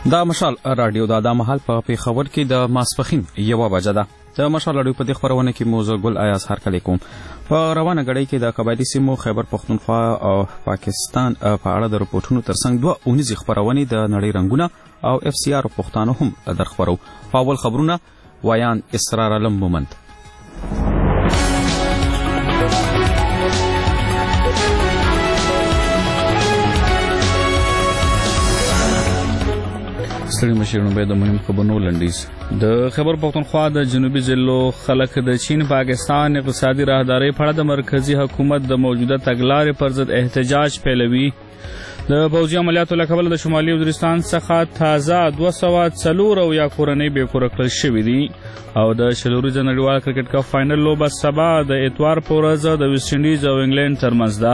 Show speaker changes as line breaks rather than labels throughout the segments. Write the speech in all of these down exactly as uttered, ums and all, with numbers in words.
دا مشال رادیو دا د محل په پیښور کې د ماسپخین یوه بجه ده. د مشال رادیو په دې خپرونه کې موضوع ګل ایاز هرکلی کوم. په روانه غړۍ کې د قبایلي سیمو خیبر پښتونخوا او پاکستان په اړه د رپورټونو ترڅنګ دوه اونیزې خپرونې د نړۍ رنګونه او اف سی آر پښتانه هم درخبرو. په اول خبرونه ویان اسرار علم مومند. ستړي مشرانو به د مهم خبرونو لنډیز. د خیبر پښتونخوا د جنوبي ضلعو خلک د چین پاکستان اقتصادي راهدارۍ په اړه د مرکزی حکومت د موجوده تګلارې پر ضد احتجاج پیلوي. د پوځي عملیاتو له کبله د شمالي وزیرستان څخه تازه دوه سوه څلور اویا کورنۍ بېکوره کړل شوي دي او د شلوریزه نړیوال کرکټ کپ فاینل لوبه سبا د اتوار په ورځ د ویسټ انډیز او انګلینډ ترمنځ ده.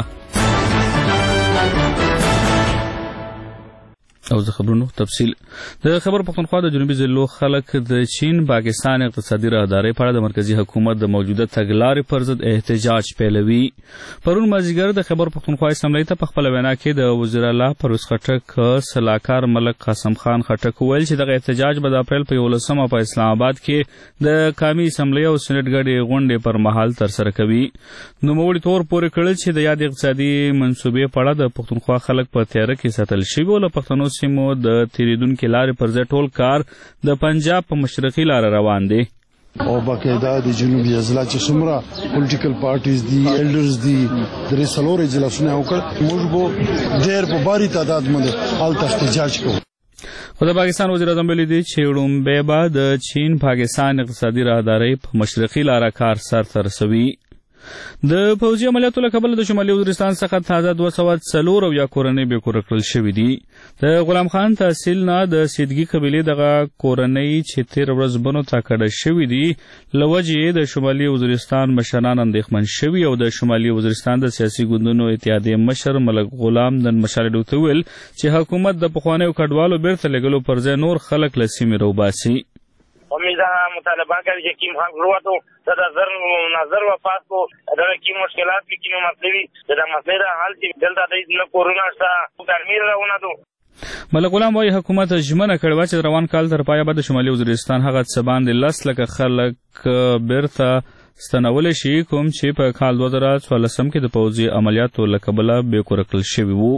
او د خبرونو تفصیل. د خیبر پښتونخوا د جنوبي ضلعو خلک د چین پاکستان اقتصادي راهدارۍ په اړه د مرکزی حکومت د موجوده تګلارې پر ضد احتجاج پیلوي. پرون مازدیګر د خیبر پښتونخوا اسمبلۍ ته په خپله وینا کې د وزیر اعلی پرویز خټک سلاکار ملک قاسم خان خټک وویل چې دغه احتجاج به د اپریل په یولسمه په اسلام آباد کې د قامي اسمبلۍ او سینټ ګډې غونډې پر مهال ترسره کوي. نوموړي تور پورې کړل چې د یاد اقتصادي منصوبې په اړه د پښتونخوا خلک په تیاره کې ساتل شوي او له پښتنو سیمو د تیریدونکو لارې پر ځای ټول کار د پنجاب په مشرقي لاره روان دی.
او باقاعده د جنوبي اضلاع چې څومره پولیټیکل پارټیز دي ایلډرز دي درې څلور اجلاسونه وکړ موږ به ډېر په باري تعداد باندې هلته احتجاج کوو.
خو د پاکستان وزیر اعظم ویلي دی چې وړومبی به د چین پاکستان اقتصادي راهدارۍ په مشرقي لاره کار سرته رسوي. د پوځي عملیاتو له کبله د شمالي وزیرستان څخه تازه دوه سوه څلور اویا کورنۍ بېکوره کړل شوي دي. د غلام خان تحصیل نه د سیدګي قبیلې دغه کورنۍ چې تېره ورځ بنو ته کډه شوي دي له وجې د شمالي وزیرستان مشران اندېښمن شوي او د شمالي وزیرستان د سیاسي ګوندونو اتحادیې مشر ملک غلام نن مشال راډیو ته وویل چې حکومت د پخوانیو کډوالو بیرته لېږلو پر ځای نور خلک له سیمې راوباسي.
امیده مطالبه کوي چې کوم حق وروتو د نظر نظر وفات کو دغه کوم مشکلات کې کوم مسلې د مسلې د حل چې دلته د نه کورونا شته ګرمي راونه دو.
ملک غلام وايي حکومت ژمنه کړې وه چې روان کال تر پایه به د شمالي وزیرستان هغه څه باندې لس لکه خلک بیرته ستنولی شي کوم چې په کال دوه زره څوارلسم کې د پوځي عملیاتو له کبله بېکوره کړل شوي وو.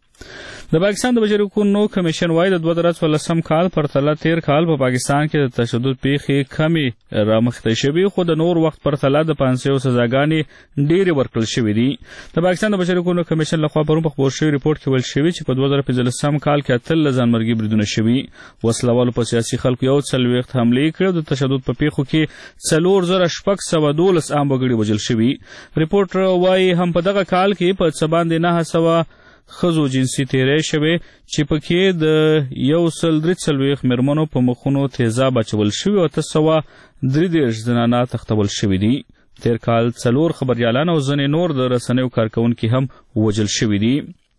د پاکستان د بشري حقوقو کمیشن وايي د دوه زره څوارلسم کال پرتله تیر کال په پاکستان کې د تشدد پیښې کمې رامخته شوي خو د نور وخت پرتله د پانسیو سزاګانې ډېرې ورکړل شوي دي. د پاکستان د بشري حقوقو کمیشن لخوا پرون په خپور شوي رپورټ کې ویل شوي چې په دوه زره پنځلسم کال کې اتلس ځانمرګي بریدونه شوي. وسلوالو په سیاسي خلکو یو څلوېښت حملې کړې او د تشدد په پیښو کې څلور زره شپږ سوه دولس عام وګړي وژل شوي. رپورټ وايي هم په دغه کال کې په څه باندې نهه سوه ښځو جنسي تیری شوې چې پکې د یو سل درې څلوېښت مېرمنو په مخونو تیزاب اچول شوي او اته سوه درې دېرش زنانه تښتول شوي دي. تیر کال څلور خبریالان او ځینې نور د رسنیو کارکوونکي هم وژل شوي دي.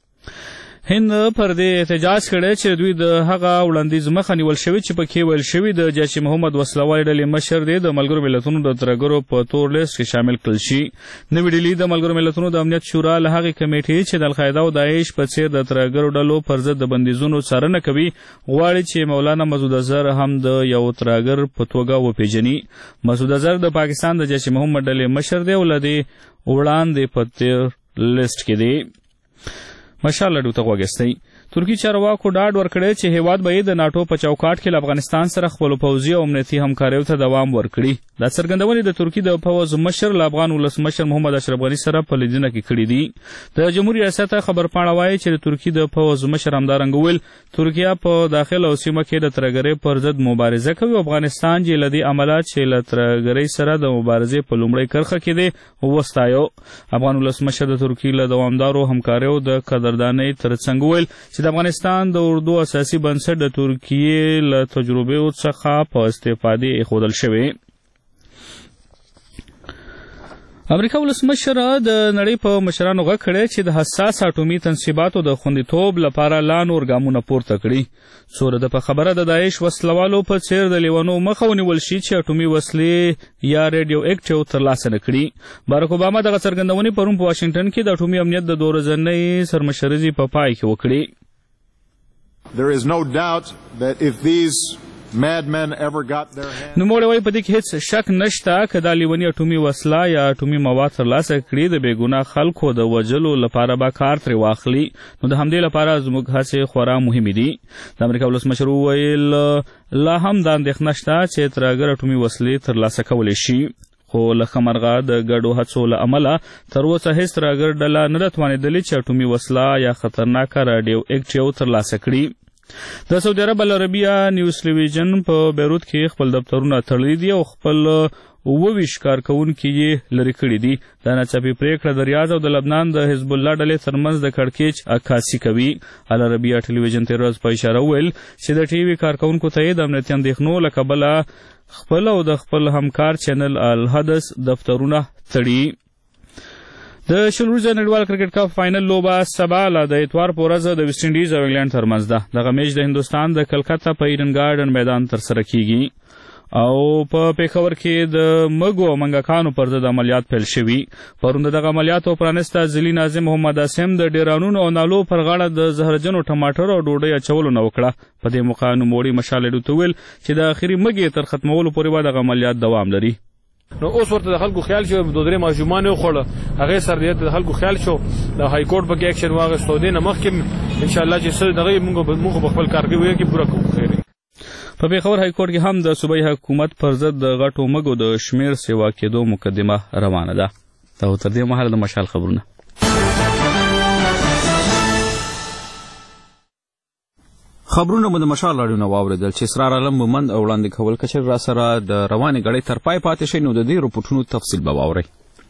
هند پر دې احتجاج کړی چې دوی د هغه وړاندیز مخه نیول شوي چې پکې ویل شوي د جیش محمد وسلوالې ډلې مشر دی د ملګرو ملتونو د ترهګرو په تور لیست کې شامل کړل شي. نوې ډیلي د ملګرو ملتونو د امنیت شورا له هغې کمیټې چې د القاعده او داعش په څېر د ترهګرو ډلو پر ضد د بندیزونو څارنه کوي غواړي چې مولانا مسعود اظهر هم د یو ترهګر په توګه وپېژني. مسعود اظهر د پاکستان د جیش محمد ډلې مشر دی او له دې وړاندې په تیر لیست کې دی. مشال راډیو ته غوږ یاستئ. ترکي چارواکو ډاډ ورکړی چې هیواد به یې د ناټو په چوکاټ کې له افغانستان سره خپلو پوځي او امنیتي همکاریو ته دوام ورکړي. دا څرګندونې د ترکي د پوځ مشر له افغان ولسمشر محمد اشرف غني سره په لیدنه کې کړي دي. د جمهوریت ریاست خبرپاڼه وایي چې د ترکي د پوځ مشر همدارنګه وویل ترکیه په داخل او سیمه کې د ترهګرۍ پر ضد مبارزه کوي او افغانستان چې له دې امله چې له ترهګرۍ سره د مبارزې په لومړۍ کرښه کې دی وستایو. افغان ولسمشر د ترکي له دوامدارو همکاریو د قدردانۍ ترڅنګ وویل چې د افغانستان د اردو اساسي بنسټ د ترکیې له تجربو څخه په استفادې ایښودل شوی. امریکا ولسمشر د نړۍ په مشرانو غږ کړی چې د حساس اټومي تنصیباتو د خوندیتوب لپاره لا نور ګامونه پورته کړي. څو د په خبره د داعش وسلوالو په څېر د لیونو مخه ونیول شي چې اټومي وسلې یا ریډیو اکټیو ترلاسه نه کړي. باراک اوباما دغه څرګندونې پرون په واشنګټن کې د اټومي امنیت د دوه ورځنۍ سرمشرزې په پای کې وکړې.
There is no doubt that if these madmen ever got their hands
نو موږ وایي په دې کې هیڅ شک نشته چې دا لیونی اټومي وسله یا اټومي مواد ترلاسه کړي د بېګناه خلکو د وژلو لپاره به کار ترې واخلي نو د همدې لپاره زموږ هڅې خورا مهمې دي. د امریکا ولسمشر وویل لا هم دا اندېښنه شته چې ترهګر اټومي وسلې ترلاسه کولی شي خو له ښه مرغه د ګډو هڅو له امله تر اوسه هیڅ ترهګر ډله نه ده توانېدلې چې اټومي وسله یا خطرناکه راډیو اکټیو ترلاسه کړي. د سعودي عرب العربیه نیوز ټلویزیون په بیروت کې خپل دفترونه تړلي دي او خپل اووه ویشت کارکوونکي یې لرې کړي دي. دا ناڅاپي پرېکړه د ریاض او د لبنان د حزب الله ډلې ترمنځ د کړکېچ عکاسي کوي. العربیه ټلویزیون تېره ورځ په اشاره وویل چې د ټي وي کارکوونکو ته یې د امنیتي اندېښنو له کبله خپل او د خپل همکار چینل الحدث دفترونه تړي. د شل ورځې نړیوال کرکټ کپ فاینل لوبه سبا له د اتوار په ورځ د ویسټ انډیز او انګلینډ ترمنځ ده. دغه میچ د هندوستان د کلکته په ایډن ګارډن میدان ترسره کیږي او په پیښور کې د مګو او منګکانو پر ضد عملیات پیل شوي. پرون د دغه عملیاتو پرانیسته ضلعي ناظم محمد عاصم د ډیرانونو او نالو پر غاړه د زهرجنو ټماټر او ډوډۍ اچولو نه وکړه. په دې موقع نوموړي مشال ایډو ویل چې د اخري مګې تر ختمولو پورې به دغه عملیات دوام لري.
نو اوس ورته د خلکو خیال شو دوه درې ماشومان یې وخوړه هغې سره د خلکو خیال شو د های کورټ پکې اکشن واخیستو دې نه مخکې انشاءالله چې څه دغه یې موږ په خپل کارګویو کې پوره کوو. خیر
په پېښور های کورټ کې هم د صوبایي حکومت پر ضد د غټو مګو د شمېر سیوا کېدو مقدمه روانه ده. او تر دې مهاله د مشال خبرونه.
خبرونه مو د مشال راډیو نه واورېدل چې اسرار عالم مومند او وړاندې کول کچر را سره د روانې ګړۍ تر پای پاتې شي نو د دې رپوټونو تفصیل به واورئ.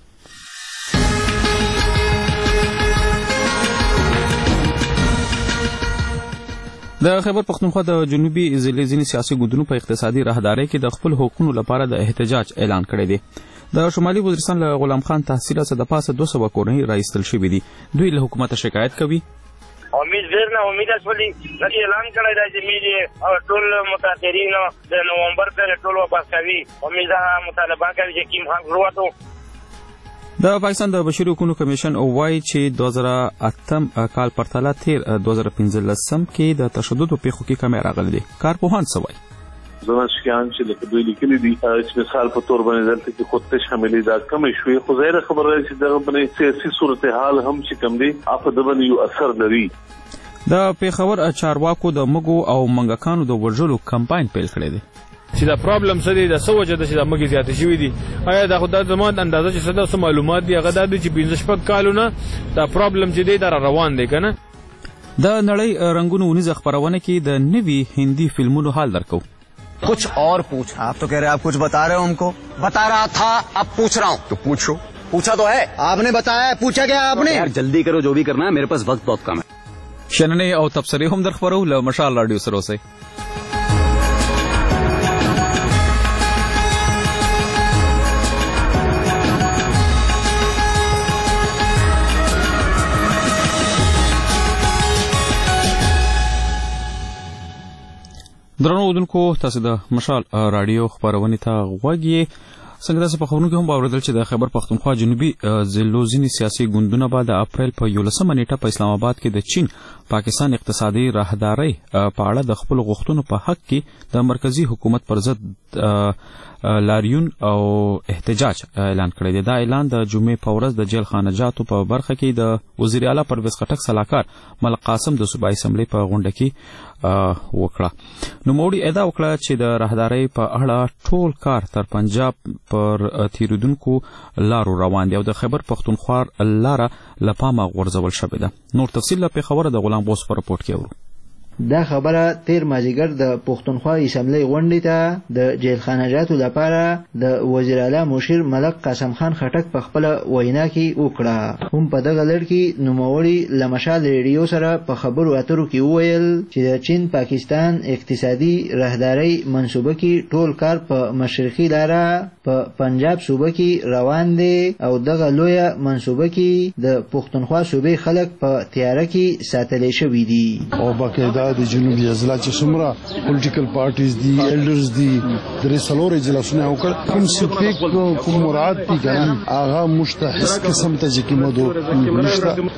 د خیبر پښتونخوا د جنوبي ضلع ځینې سیاسي ګوندونو په اقتصادي راهدارۍ کې د خپل حقونو لپاره د احتجاج اعلان کړی دی. د شمالي وزیرستان له غلام خان تحصیل څخه د پاسه دوه سوه کورنۍ راایستل شوي دي. دوی له حکومته شکایت کوي.
امید ډېر نه امیده شولي لکه اعلان کړی دی چې میډیا ټول متاثرین د نومبر پورې ټول واپس کوي. امید هغه مطالبه کوي چې کوم حق وروتو.
د پاکستان د بشري حقوقو کمیشن وایي چې دوه زره اتم کال پرتله تیر دوه زره پنځلسم کې د تشددو پیښو کې کمی راغلی دی. کارپوهان څه وایي؟
زما شکیان چې لکه دوی لیکلي دي چې مثال په تور باندې دلته کې خودکش حملې دا کمې شوې خو ظاهره خبره ده چې دغه باندې سیاسي صورتحال هم چې کم دی په دغه باندې یو اثر لري.
د پیښور چارواکو د مګو او منګکانو د وژلو کمپاین پیل کړی دی.
چې دا پرابلم څه دی د څه وجه ده چې دا مګې زیاتې شوي دي. آیا دا خو دا زما اندازه چې څه ده څه معلومات دي هغه دا دی چې پنځه شپږ کالونه دا پرابلم چې دی دا روان دی که نه.
د نړۍ رنګونو ونیزه خپرونه کې د نوي هندي فلمونو حال درکو.
कुछ और पूछ आप तो कह रहे हैं आप कुछ बता रहे हो हमको बता रहा था अब पूछ रहा हूँ तो पूछो पूछा तो है आपने बताया पूछा क्या आपने यार जल्दी करो जो भी करना है मेरे पास वक्त बहुत कम है.
شننې او تبصرې هم در خپرو له مشال راډیو سره اوسئ. درنو اودونکو تاسو د مشال راډیو خپرونې ته غوږ یې. څنګه تاسو په خبرونو کې هم واورېدل چې د خیبر پښتونخوا جنوبي ضلعو ځینې سیاسي ګوندونه به د اپریل په یولسمه نیټه په اسلام آباد کې د چین پاکستان اقتصادي راهدارۍ په اړه د خپلو غوښتنو په حق کې د مرکزي حکومت پر ضد لاریون او احتجاج اعلان کړی دی. دا اعلان د جمعې په ورځ د جیل خانجاتو په برخه کې د وزیر اعلی پرویز خټک سلاکار ملک قاسم د صوبایي اسمبلۍ په غونډه کې وکړه. نوموړي ادعا وکړه چې د راهدارۍ په اړه ټول کار تر پنجاب پر تیریدونکو لارو روان دی او د خیبر پښتونخوا لاره له پامه غورځول شوې ده. نور تفصیل له پېښوره د غلام بوس په رپورټ کې اورو.
دا خبره تیر مازیګر د پښتونخوا اسمبلی غونډې ته د جیل خانجاتو لپاره د وزیر اعلی مشیر ملک قاسم خان خټک په خپل وینا کې وکړه. هم په دغه لړ کې نوموړي له مشال ریډیو سره په خبرو اترو کې وویل چې د چین پاکستان اقتصادي راهدارۍ منصوبه کې ټول کار په مشرقي لاره په پنجاب صوبه کې روان دی او دغه لویه منصوبه کې د پښتونخوا صوبې خلک په تیاره کې ساتلی شوي دي.
او باقاعده د جنوبي اضلاع چې څومره پولیټیکل پارټیز دي ایلډرز دي درې څلور اجلاسونه وکړ کوم سپیک کوم مراد دي ګان هغه مشتحس قسم ته چې کومو نشته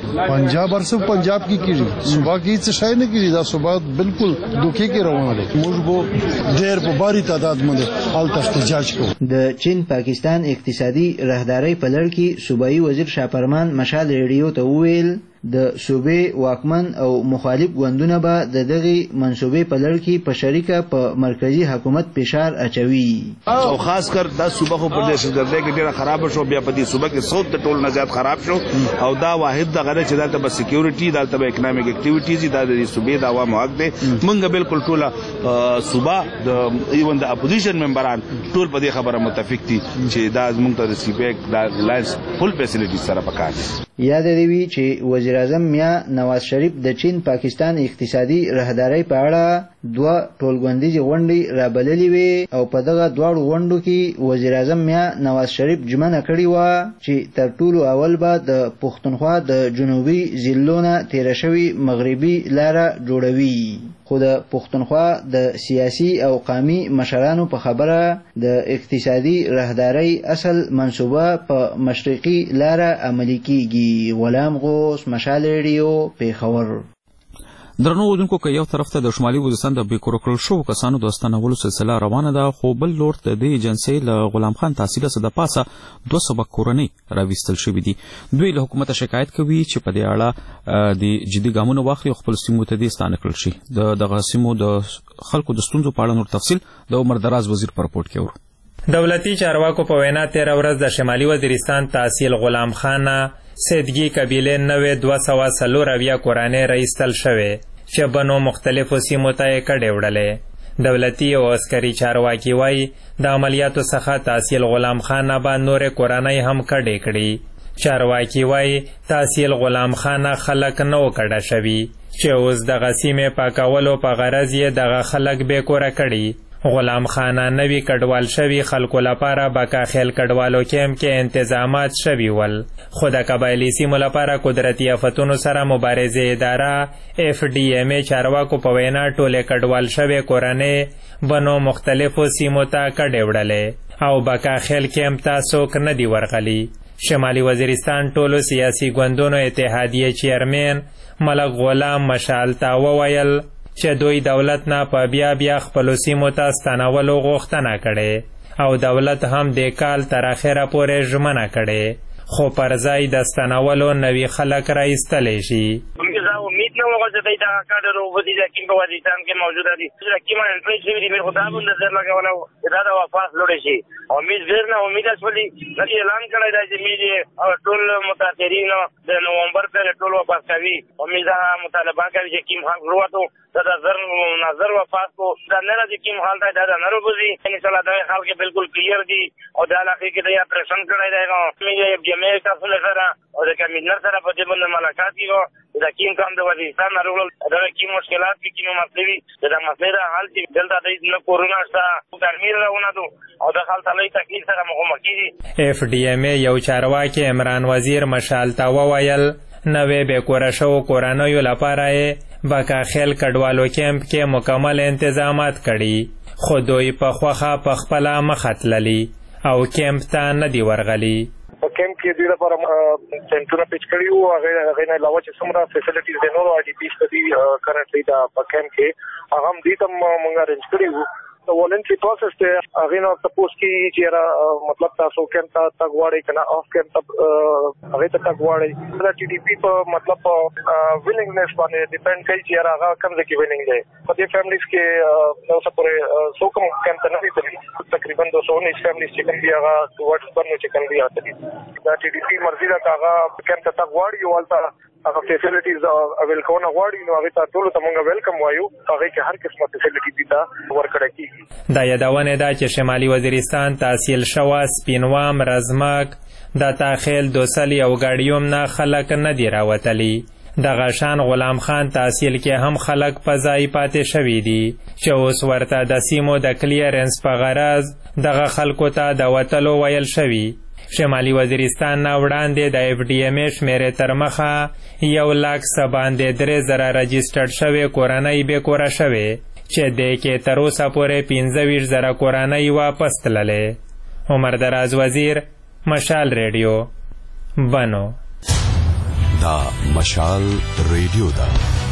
پنجاب ارسو پنجاب کی کیږي صوبا کې څه شای نه کیږي دا صوبا بالکل دوکې کې روانه ده موږ به ډېر په باری تعداد باندې حالت احتجاج کوو
د چین پاکستان اقتصادي راهدارۍ په لړ کې صوبایي وزیر شاپرمان مشال ریډیو ته وویل د صوبې واکمن او مخالف ګوندونه به د دغې منصوبې په لړ کې په شریکه په مرکزی حکومت فشار اچوي
او خاص کر دا صوبه خو په دې سره کې ډیره خراب شو بیا په دې صوبه کې صوت د ټول نه زیات خراب شو او دا واحد د غره چې دا ته سکیورټي دا ته اکونومیک اکټیویټیز دا د صوبې د عوامو حق دی مونږ بالکل ټول صوبه د ایون د اپوزیشن ممبران ټول په دې خبره متفق دي چې دا مونږ ته د سیپیک دا لایس فل فیسیلیټي سره پکار دي
یاد دی چې وزیر اعظم میا نواز شریف د چین پاکستان اقتصادي راهدارۍ په اړه دوه ټولګوندیزې غونډې رابللې وې او په دغه دواړو غونډو کې وزیر اعظم میا نواز شریف ژمنه کړې وه چې تر ټولو اول به د پښتونخوا د جنوبي ضلعو نه تېره شوې مغربي لاره جوړوي خو د پښتونخوا د سیاسي او قومي مشرانو په خبره د اقتصادي راهدارۍ اصل منصوبه په مشرقي لاره عملي کیږي غلام غوث مشال ریډیو پیښور
درنو اودونکو که یو طرف ته د شمالي وزیرستان د بې کور کړل شوو کسانو د ستنولو سلسله روانه ده خو بل لور د دې ایجنسۍ له غلام خان تحصیله څخه د پاسه دوه سوه کورنۍ راویستل شوي دي دوی له حکومته شکایت کوي چې په دې اړه د جدي ګامونه واخلي او خپل سیمو ته دې ستانه کړل شي د دغه سیمو د خلکو د ستونزو په اړه نور تفصیل د عمر دراز وزیر په رپورټ کې اورو
دولتي چارواکو په وینا تېره ورځ د شمالي وزیرستان تحصیل غلام خان سیدګي قبیلې نوې دوه سوه څلور اویا کورنۍ راایستل شوې چې بنو مختلفو سیمو ته یې کډې وړلې دولتي او عسکري چارواکي وایي د عملیاتو څخه تحصیل غلام خان به نورې کورنۍ هم کډې کړي چارواکي وایي تحصیل غلام خان خلک نه و کډه شوي چې اوس دغه سیمې پاکولو په غرض یې دغه خلک بې کوره کړي غلام خان نوي کډوال شوي خلکو لپاره بکاخیل کډوالو کیمپ کې انتظامات شوي ول خو د قبایلي سیمو لپاره قدرتي آفتونو سره مبارزې اداره اف ډي ایم ای چارواکو په وینا ټولې کډوال شوې کورنۍ بنو مختلفو سیمو ته کډې وړلې او بکاخیل کیمپ ته څوک نه دي ورغلي شمالي وزیرستان ټولو سیاسي ګوندونو اتحادیې چیرمن ملک غلام مشال ته وویل چې دوی دولت نه په بیا بیا خپلو سیمو ته ستنولو غوښتنه کړې او دولت هم د کال تر اخره پورې ژمنه کړې خو پر ځای د ستنولو نوي خلک راایستلی شي
امید نه وغه چې دا کاډر او ودی د کیم په وزیرستان کې موجوده دي چې کیما انټری شوی دی مې خدا باندې نظر لګولو دا د واپس لوړ شي امید ډیر نه امید اصلي چې اعلان کړی دی چې مې ټول متاثرین د نومبر پر ټول واپس کوي امید مطالبه کوي چې کیم حق وروته دا نظر نظر واپس کو دا نه راځي کیم حال دا دا نه روزي ان شاء الله دا حال کې بالکل کلیر دي او دا علاقه کې دا پریشن کړی دی نو مې جمعیت تاسو سره او د کمینر سره په دې باندې ملاقات کیو دا کیم کام د وزیرستان نارول دا کیم مشکلات کې کیم مسلې دا مسله دا حل چې دلته د نه کورونا شته ګرمي راونه دو او د خلک له تکلیف سره مخامخ دي
اف ډي ایم ای یو چارواکي عمران وزیر مشال تا وویل نوې به کور شو کورانیو لپاره بکاخیل کډوالو کیمپ کې مکمل انتظامات کړي خو دوی په خوخه په خپل مختللی او کیمپ ته نه دی ورغلی
په کیمپ کې د لپاره سنټرونه پیچ کړیو هغه هغه نه علاوه چې څومره فیسیلیټیز د نورو اي ډي پی ستدي کرنټلی دا په کیمپ کې هغه هم دې تم مونږه ارینج کړیو the voluntary process ته هغه نو سپوز کی چې مطلب تاسو کیمپ ته تګواړی کنه اف کیمپ ته هغه ته تګواړی دا ټي ډي پی په مطلب ویلینګنس باندې ډیپند کوي چې هغه کوم ځکه ویلینګ دی په دې فیملیز کې نو سپورې سو کوم کیمپ ته نه دي تقریبا دو سو انیس فیملیز چې کوم دی هغه ورټس باندې چې کوم دی اته دا ټي ډي پی مرزي دا هغه کیمپ ته تګواړی ولته هغه فیسیلیټیز اویل کوونه غواړي نو هغه ته ټول ته موږ ویلکم وایو هغه کې هر قسمه فیسیلیټی دي دا ورکړه کیږي
دا یادونه ده چې شمالي وزیرستان تحصیل شوه سپینوام رزمک د تاخیل دوسلی او ګاډیوم نه خلک نه دی راوتلی دغه شان غلام خان تحصیل کې هم خلک په ځای پاتې شوي دي چې اوس ورته د سیمو د کلیرنس په غرض دغه خلکو ته د وتلو ویل شوي شمالي وزیرستان نه وړاندې د اف ډي ایم ای شمیرې تر مخه یو لاک څه باندې درې زره رجسټرډ شوې کورنۍ بې کوره شوې چې دې کې تر اوسه پورې پنځه ویشت زره کورنۍ واپس تللې عمر دراز وزیر مشال ریډیو بنو
دا مشال ریډیو دا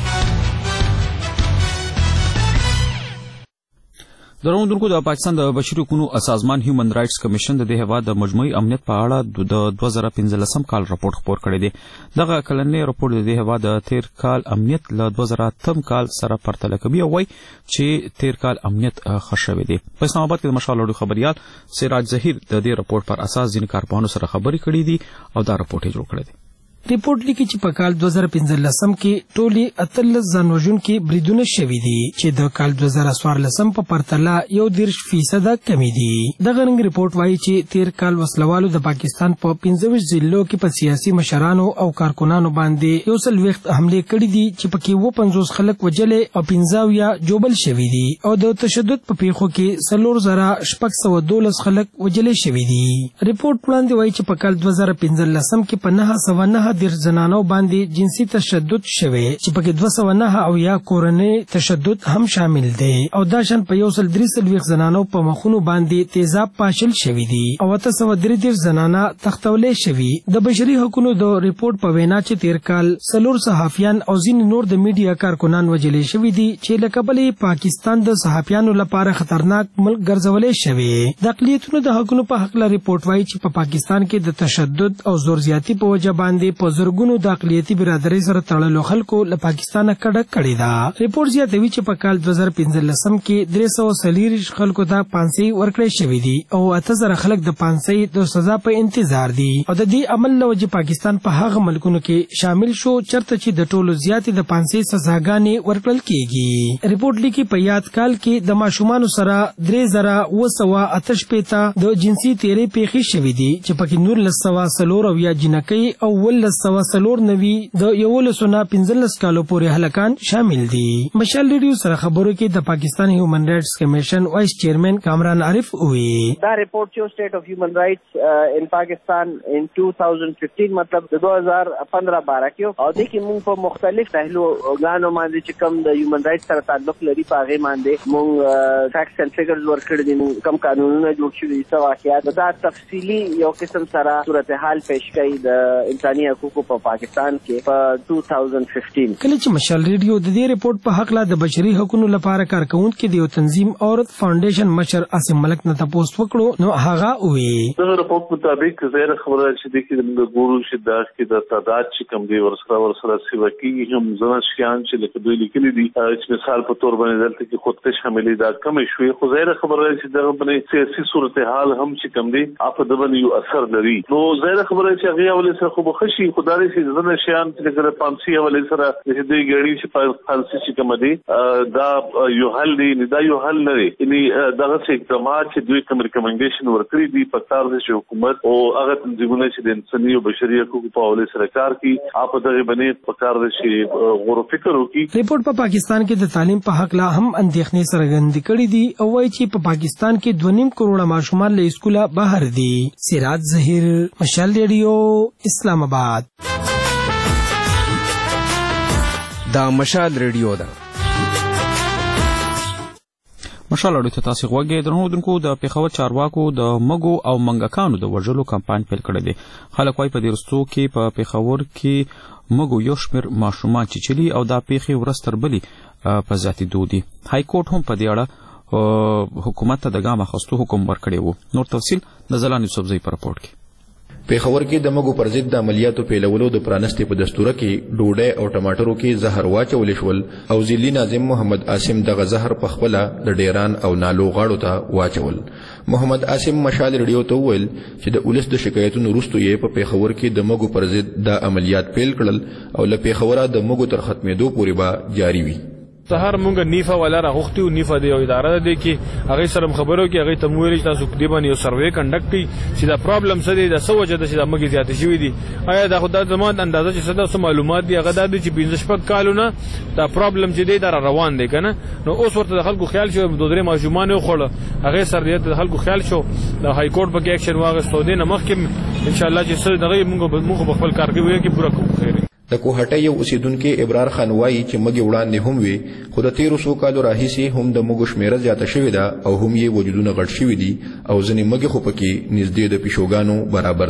دروندونکو د پاکستان د بشري حقوقو سازمان هیومن رائټس کمیشن د دې هیواد د مجموعي امنیت په اړه د دوه زره پنځلسم کال راپور خپور کړی دی. دغه کلنی راپور د دې هیواد د تیر کال امنیت له دوه زره اتم کال سره پرتله کوي او وایي چې تیر کال امنیت ښه شوی دی. په اسلام آباد کې د مشال راډیو خبریال سراج ظهیر د دې راپور پر اساس ځینې کارپوهانو سره خبرې کړې دي او دا راپور یې جوړ کړی دی.
ریپورت لیکي چې په کال دوه زره پنځلسم کې ټولي اتلس ځانوژونکي بریدونه شوي دي چې د کال دوه زره څوارلسم په پرتله یو دېرش فیصده کمې دي. دغه رنګ ریپورت وایي چې تیر کال وسلوالو د پاکستان په پنځه ویشت ضلعو کې په سیاسي مشرانو او کارکنانو باندې یو څلوېښت حملې کړي دي چې پکې اووه پنځوس خلک وژلې او پنځه اویا جوبل شوي دي او د تشدد په پیښو کې څلور زره شپږ سوه دولس خلک وژلې شوي دي. ریپورت وړاندې وایي چې په کال دوه زره پنځلسم کې په نهه سوه نهه دېرش زنانو باندې جنسي تشدد شوی چې پکې دوه سوه نهه اویا کورنۍ تشدد هم شامل دی او دا شان په یو سل درې څلوېښت زنانو په مخونو باندې تیزاب پاشل شوي دي او اته سوه درې دېرش زنانه تختولې شوي. د بشري حقوقو د ریپورت په وینا چې تیر کال څلور صحافیان او ځینې نور د میډیا کارکنان وژلې شوي دي چې له کبله پاکستان د صحافیانو لپاره خطرناک ملک ګرځولې شوی. د اقلیتونو د حقوقو په حق له ریپورت وایي چې په پاکستان کې د تشدد او زور زیاتی په وجه باندې په زرګونو د اقلیتي برادرۍ سره تړلو خلکو له پاکستانه کډه کړې ده. ریپورت زیاتوي چې په کال دوه زره پنځلسم کې درې سوه څلېرویشت خلکو ته پانسۍ ورکړې شوې دي او اته زره خلک د پانسۍ د سزا په انتظار دي او د دې عمل له وجې پاکستان په هغه ملکونو کې شامل شو چرته چې د ټولو زیاتې د پانسۍ سزاګانې ورکړل کیږي. ریپورت لیکي په یاد کال کې د ماشومانو سره درې زره اووه سوه اته شپېته د جنسي تېرۍ پیښې شوې دي چې پکې نولس سوه څلور اویا جنکۍ او اوولس سوه څلور نوي د یولسو نه پنځلس کالو پورې هلکان شامل دي. مشال ریډیو سره خبرو کې د پاکستان هیومن رائټس کمیشن وایس چیرمن کامران عارف ووی
دا ریپورت شو سټیټ اف هیومن رائټس ان پاکستان ان ټو تھاؤزنڈ ففٹین مطلب د دوه زره پندرہ بارہ کې او د کې موږ په مختلف پهلو غانو باندې چې کوم د هیومن رائټس سره تعلق لري په هغه باندې موږ فیکټس اند فیګرز ورکړي دي کوم قانونونه جوړ شوي دي څه واقعیات دا تفصیلی یو قسم سره صورتحال پیش کړي د انساني حقوقو په پاکستان کې په دوه هزار پنځه
کله چې مشال ریډیو د دې ریپورت په حق لا د بشري حقوقو لپاره کارکونکو د یو تنظیم عورت فاونډیشن مشر عاصم ملک نه تاسو وکړو نو هغه وی
د ریپورت مطابق زیر خبره چې د کې د ګورو چې د کې د تعداد چې کم دی ورسره ورسره سیوکی هم زنه شیان چې لکه دوی لیکلي دي چې مثال په تور باندې دلته کې خودکش حملې دا کم شوي خو زیر خبره چې د باندې سیاسي صورتحال هم چې کم دی اپ د باندې یو اثر لري نو زیر خبره چې هغه ولې سره خو بخشي خدای چې زنه شیان چې د پانسي ولې سره د دې ګړي چې پانسي چې کم دی دا یو حل دی دا یو حل لري یعنی دغه څه اقدامات چې دوی کوم ریکمنډیشن ورکړي دي په کار دي چې حکومت او هغه تنظیمونه چې د انساني او بشري حقوقو په اړه سره کار کوي اپ دغه باندې په کار دي چې غور فکر وکړي.
ریپورت په پاکستان کې د تعلیم په حق لا هم اندېښنې څرګندې کړې دي او وايي چې په پاکستان کې دوه نیم کروڑه ماشومان له اسکوله بهر دي. سراج ظهیر مشال ریډیو اسلام آباد.
دا مشال ریډیو ده.
مشال اړو ته تاسو غوږی درنودونکو د پیښور چارواکو د مګو او منګکانو د وژلو کمپاین پیل کړی دی. خلک وايي په دې رستو کې په پیښور کې مګو یو شمېر ماشومان چیچلي او دا پیښې ورځ تر بلې په زیاتېدو دي. های کورټ هم په دې اړه حکومت ته د ګام اخیستو حکم ورکړی و. نور تفصیل د زلان یوسفزۍ په راپورټ کې.
پیښور کې د مګو پر ضد د عملیاتو پیلولو د پرانستې په دستوره کې ډوډۍ او ټماټرو کې زهر واچول شول او ضلعي ناظم محمد عاصم دغه زهر په خپله د ډیران او نالو غاړو ته واچول. محمد عاصم مشال ریډیو ته وویل چې د ولس د شکایتونو وروسته یې په پیښور کې د مګو پر ضد د عملیات پیل کړل او له پیښوره د مګو تر ختمېدو پورې به جاري وي.
سهار مونږ نیفه ولا راغختو نیفه دی او اداره ده کې هغه سره خبرو کې هغه تمویل چې تاسو دی باندې یو سروې کنډکټ کړي چې دا پرابلم څه دی دا څه وجه ده چې دا مګي زیات شوی دي آیا دا خدای زمان اندازه چې څه معلومات دی هغه د چې پنځه شپږ کالونه دا پرابلم چې دی دا روان دی کنه نو اوس ورته د خلکو خیال شو دوه درې ماشومان خوړه هغه سره د خلکو خیال شو د های کورټ په اکشن واغستو دي نه مخکې ان شاء الله چې څه دغه موږ موږ په خپل کار کې وي کې پوره کوو. خیر
د کوهټۍ یو اوسیدونکي ابرار خان وایي چې مګې وړاندې هم وي خو د تیرو څو کالو راهیسې هم د مګو شمېره زیاته شوې ده او هم یې وجودونه غټ شوي دي او ځینې مګې خو پکې نږدې د پیشوګانو برابر دي.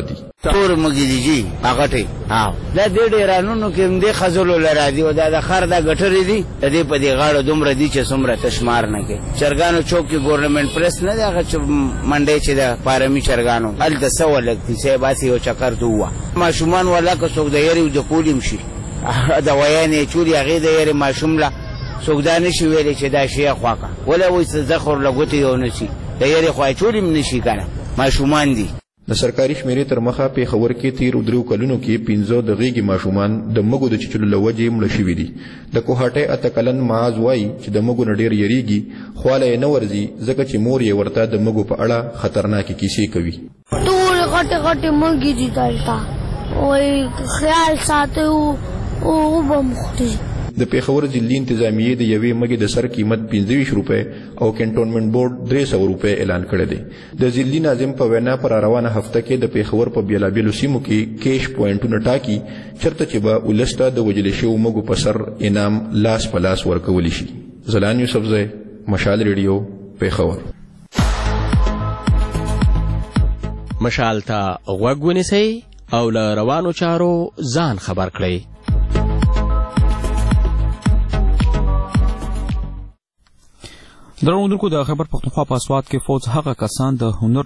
تور مګی دي هغه ته ها دا د ډیرانونو کې د خزلو لرادي او دا د خر د غټرې دي د دې په دې غاړه دومره دي چې څومره تشمار نه کې چرګانو چوک کې ګورنمنت پریس نه دی هغه چې منډې چې د پارمي چرګانو ال د سو لګتي سه باسي او چکر دوه ماشومان ولا که څوک د یری د کولیم شي دا وایانه چوري هغه د یری ماشوم لا څوک دا نشي ویلي چې دا شی خواکا ولا وې زخر لګوتي یو نشي د یری خوای چوریم نشي کنه ماشومان دي
د سرکاري شمیرې تر مخه په خبر کې تیر درو کلونو کې پنځه د غیږي ماشومان د مګو د چچلو لوجې مړ شوي دي د کوهاټه اته کلن معاذ وای چې د مګو نډیر یریږي خواله نه ورزي ځکه چې مور یې ورته د مګو په اړه خطرناکې کیسې کوي
ټول غټه غټه مګي دي دلته او خیال ساتو او بمختي
د پیښور ضلعي انتظامیې د یوې مګې د سر قیمت پنځه ویشت روپۍ او کنټونمنټ بورډ درې سوه روپۍ اعلان کړی دی د ضلعي ناظم په وینا پر روانه هفته کې د پیښور په بیلابیلو سیمو کې کیش پوینټونه ټاکي چېرته چې به ولس ته د وژل شویو مګو په سر انعام لاس په لاس ورکولی شي زلان یوسفزی مشال ریډیو پیښور
مشال ته غوږ ونیسئ او له روانو چارو ځان خبر کړئ.
درونکو د خیبر پختونخوا په اسوات کې فوج هغه کسان د هنر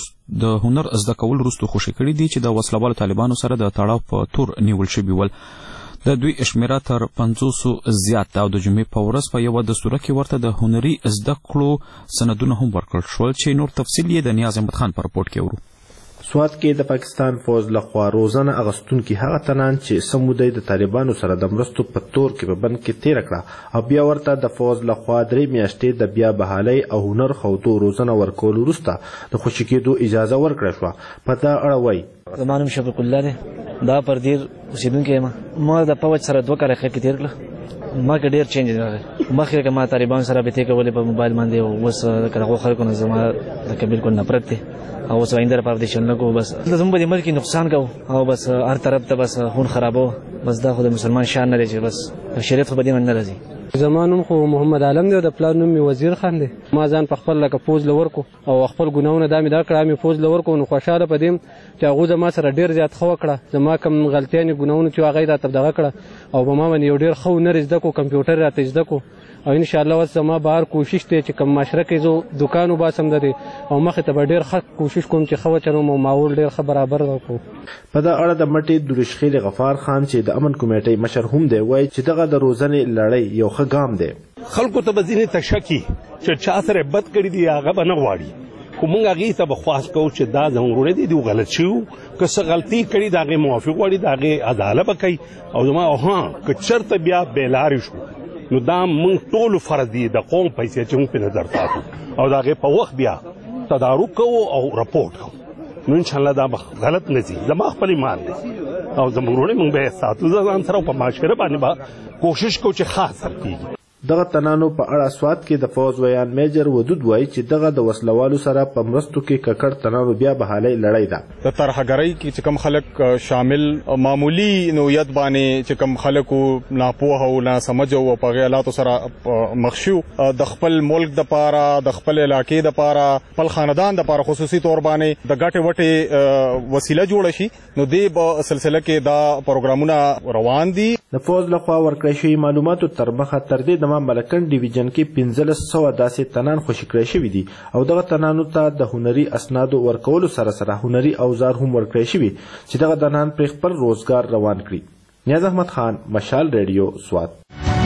د هنر زده کول وروسته خوشي کړي دي چې د وسلوالو طالبانو سره د تړاو په تور نیول شوي ول. د دوی شمیره تر پنځوسو زیات او د جمعې په ورځ په یوه دستوره کې ورته د هنري زده کړو سندونه هم ورکړل شول چې نور تفصیل یې د نیاز احمد خان په رپورټ کې ورو.
سوات کې د پاکستان فوج لخوا روزانه اغستونکي هغه تنان چې سمودی د طالبانو سره د مرستو په تور کې په بند کې تیر کړه او بیا ورته د فوج لخوا درې میاشتې د بیا بحالۍ او هنر ښودو روزنه ورکول وروسته د خوشي کېدو اجازه ورکړه شوه. په دا اړه وایي
زما نوم شفیق الله دی دا پر دیر اوسېدونکی یم. ما د فوج سره دوه کاله خیر کې تیر کړه ما کې ډېر چینج راغی. مخکې که ما طالبانو سره رابطې کولې په موبایل باندې او اوس که د هغو خلکو نه زما لکه بلکل نفرت دی او اوس آینده لپاره دې شل نه کوو. بس دلته زموږ په دې ملک کې نقصان کوو او بس هر طرف ته بس خون خرابو. بس دا خو د مسلمان شان نه دی چې بس شریعت خو په دې باندې نه راځي.
زما نوم خو محمد عالم دی او د پلار نوم مې وزیر خان دی. ما ځان په خپل لکه فوج له ورکو او خپل ګناهونه دا مې دا کړه مې فوج له ورکو نو خوشحاله په دې چې هغو زما سره ډېر زیات ښه وکړه. زما کوم غلطیانې ګناهونه چې هغه یې راته دغه کړه او په ما باندې یو ډېر ښه هنر زده کړو کمپیوټر راته زده کړو او انشاءالله اوس زما بهر کوشش دی چې کوم معاشره کې زه دوکان وباسم د دې او مخې ته به ډېر ښه کوشش کوم چې ښه وچلوم او ماحول ډېر ښه برابر وکړو.
په دا اړه د مټې دورشخیل غفار خان چې د امن کمیټۍ مشر هم دی وایي چې دغه د روزنې لړۍ یو ښه ګام دی.
خلکو ته به ځینې ته شکي چې چا سره بد کړي دي هغه به نه غواړي خو موږ هغې ته به خواست کوو چې دا زموږ وروڼه دي دوی غلط شوي که څه غلطي کړي د هغې موافق غواړي د هغې عداله به کوي او زما ها که چېرته بیا بېلارې شو نو دا موږ ټولو فرض دي د قوم پیسې چې موږ پرې نظر ساتو او د هغې په وخت بیا تدارک کوو او رپورټ کوو نو انشاءالله دا به غلط نه ځي. زما خپل ایمان دی او زموږ وروڼه موږ به یې ساتو ځان سره او په معاشره باندې به کوشش کوو چې ښه اثر کېږي.
دغه تنانو په اړه سوات کې د فوج ویان میجر ودود وایي چې دغه د وسلوالو سره په مرستو کې ککړ تنانو بیا بحالۍ لړۍ ده.
د ترهګرۍ کې چې کوم خلک شامل معمولی نوعیت باندې چې کوم خلکو ناپوه او ناسمج او په هغې حالاتو سره مخ شو د خپل ملک دپاره د خپل علاقې دپاره خپل خاندان دپاره خصوصي طور باندې د ګټې وټې وسیله جوړه شي نو دې په سلسله کې دا پروګرامونه روان دي.
د فوج لخوا ورکړی شوي معلوماتو تر مخه تر دې دمه ملکن ډیویژن کې پنځلس سوه داسې تنان خوشي کړی شوي دي او دغه تنانو ته د هنري اسنادو ورکولو سره سره هنري اوزار هم ورکړی شوي چې دغه تنان پرې خپل روزګار روان کړي. نیاز احمد خان مشال ریډیو سوات.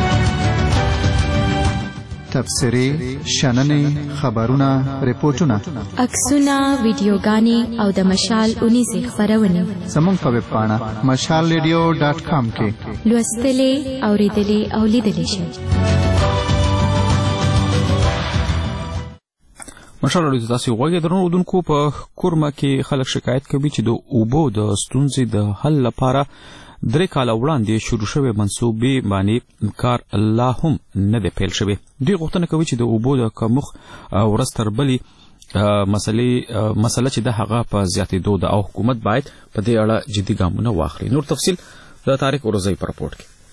تبصرې شننې خبرونه ریپورټونه
عکسونه ویډیوګانې او د مشال اونیزې خپرونې
زموږ په ویب پاڼه مشال ریډیو ډاټ کام کې
لوستلې اورېدلې او لیدلې شئ.
مشال ریډیو تاسو غوږی درنو اورېدونکو په کورمه کې خلک شکایت کوي چې د اوبو د ستونزې د حل لپاره درې کاله وړاندې شروع شوی منصوبې باندې کار لا هم نه دی پیل شوی. دوی غوښتنه کوي چې د اوبو د کمښت ورځ تر بلې مسلې مسله چې د هغه په زیاتېدو ده او حکومت باید په دې اړه جدي ګامونه واخلي. نور تفصیل د طارق اورزی په رپورټ کې.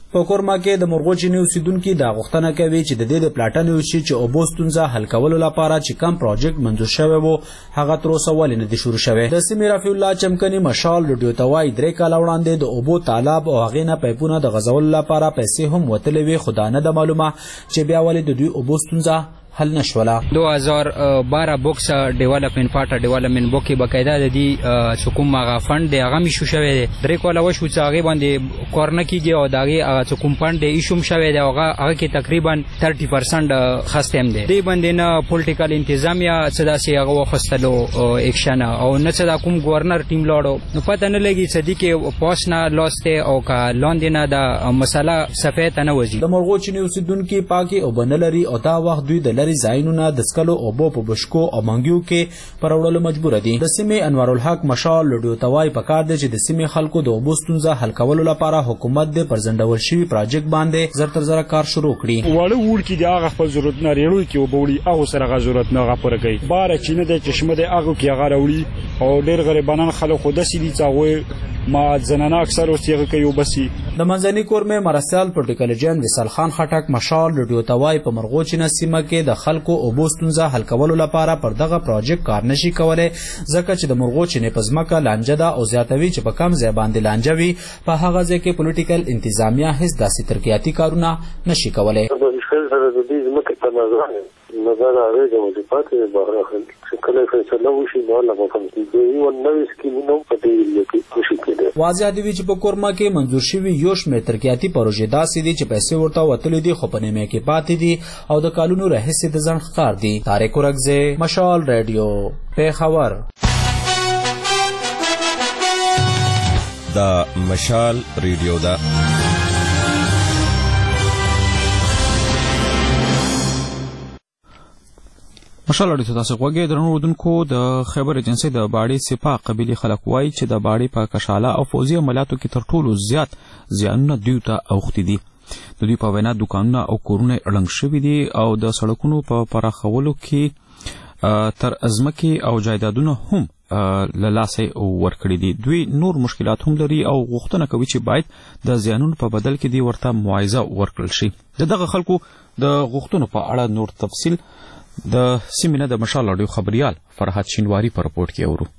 په کورما کې د مرغوچینې اوسیدونکو دا غوښتنه کوي چې د دې د پلاټنې وشي چې اوبو ستونزه حل کولو لپاره چې کم پروجیکټ منظور شوی وو هغه تر اوسه ولې نه دی شروع شوی. د سیمې رفیع الله چمکني مشال رادیو ته وایي درې کاله وړاندې د اوبو تالاب او هغې نه پایپونه د غځولو لپاره پیسې هم وتلې وې خو دا نه ده معلومه چې بیا ولې د دوی اوبو ستونزه حل نشوله.
دو هزار بارہ بوکس ډیولپمنٹ پارټ ډیولپمنٹ بوک کې بقاعده د دې چې کوم هغه فند دی هغه میشو شوی دی درې کاله وشو چې هغې باندې کار نه کېږي او د هغې هغه چې کوم فند دی ایشو هم شوی دی هغه هغه کې تقریبا ترټي پرسنټ خسته هم دی. دې باندې نه پولیټیکل انتظامیه څه داسې هغه واخیستلو ایکشن او نه څه دا کوم ګورنر ټیم لاړو نو پته نه لګي چې دې کې پاس نه لاس دی او که لاندې نه دا مسله صفحې ته نه وځي.
د مرغوچینې اوسیدونکي پاکې اوبه نه لري او دا وخت دوی د ځایونه د سکلو اوبو په بشکو او منګیو کې پر وړلو مجبور دي. د سیمې انوار الحق مشال رادیو ته وایي پکار دی چې د سیمې خلکو د اوبو ستونزه حل کولو لپاره حکومت د پر ځنډول شوي پروجیکټ باندې زر تر زره کار شروع کړي.
واړه وړ کې د هغه خپل ضرورت نه ریړو کې اوبه وړي هغو سره هغه ضرورت نه هغه پوره کوي. باره چې نه دی چشمه دی هغو کې هغه راوړي او ډېر غریبانان خلک خو داسې دي چې هغوی ما زنانه اکثر اوس هغه کوي وبسي.
د منځني کورمې مرستیال پروټوکل جن وصال خان خټک مشال رادیو ته وایي په مرغوچینه سیمه کې د خلکو اوبو ستونزه حل کولو لپاره پر دغه پروجیکټ کار نشي کولای ځکه چې د مرغوچینې په ځمکه لانجه ده او زیاتوي چې په کم ځای باندې لانجه وي په هغه ځای کې پولیټیکل انتظامیه هیڅ داسې ترقیاتي کارونه نشي کولای.
نظر هغه د مصیبات بهر خل چې کله فیصله وشي نو الله په کوم دي یو نوې سکیمونو په دې کې کوشش کړي.
واضح دی چې په کورما کې منظور شوی یو شمېر ترقیاتي پروژې داسې دي چې پیسې ورته وتلې دي خو په نیمه کې پاتې دي او د کالونو راهیسې د ځنډ ښکار دي. طارق ورکزی مشال رادیو پیښور.
دا مشال رادیو دا
مشال اړیته تاسو غوږی درنو اردوونکو د خیبر ایجنسۍ د باړې سپاه قبیلې خلک وایي چې د باړې په کشاله او فوزي عملیاتو کې تر ټولو زیات زیانونه دوی ته اوښتي دي. د دوی په وینا دوکانونه او کورونه ړنګ شوي دي او د سړکونو په پراخولو کې تر ځمکې او جایدادونه هم له لاسه ورکړي دي. دوی نور مشکلات هم لري او غوښتنه کوي چې باید د زیانونو په بدل کې دوی ورته معاوضه ورکړل شي. د دغه خلکو د غوښتنو په اړه نور تفصیل د سیمې نه د مشال رادیو خبریال فرحت شینواری په رپورټ کې اورو.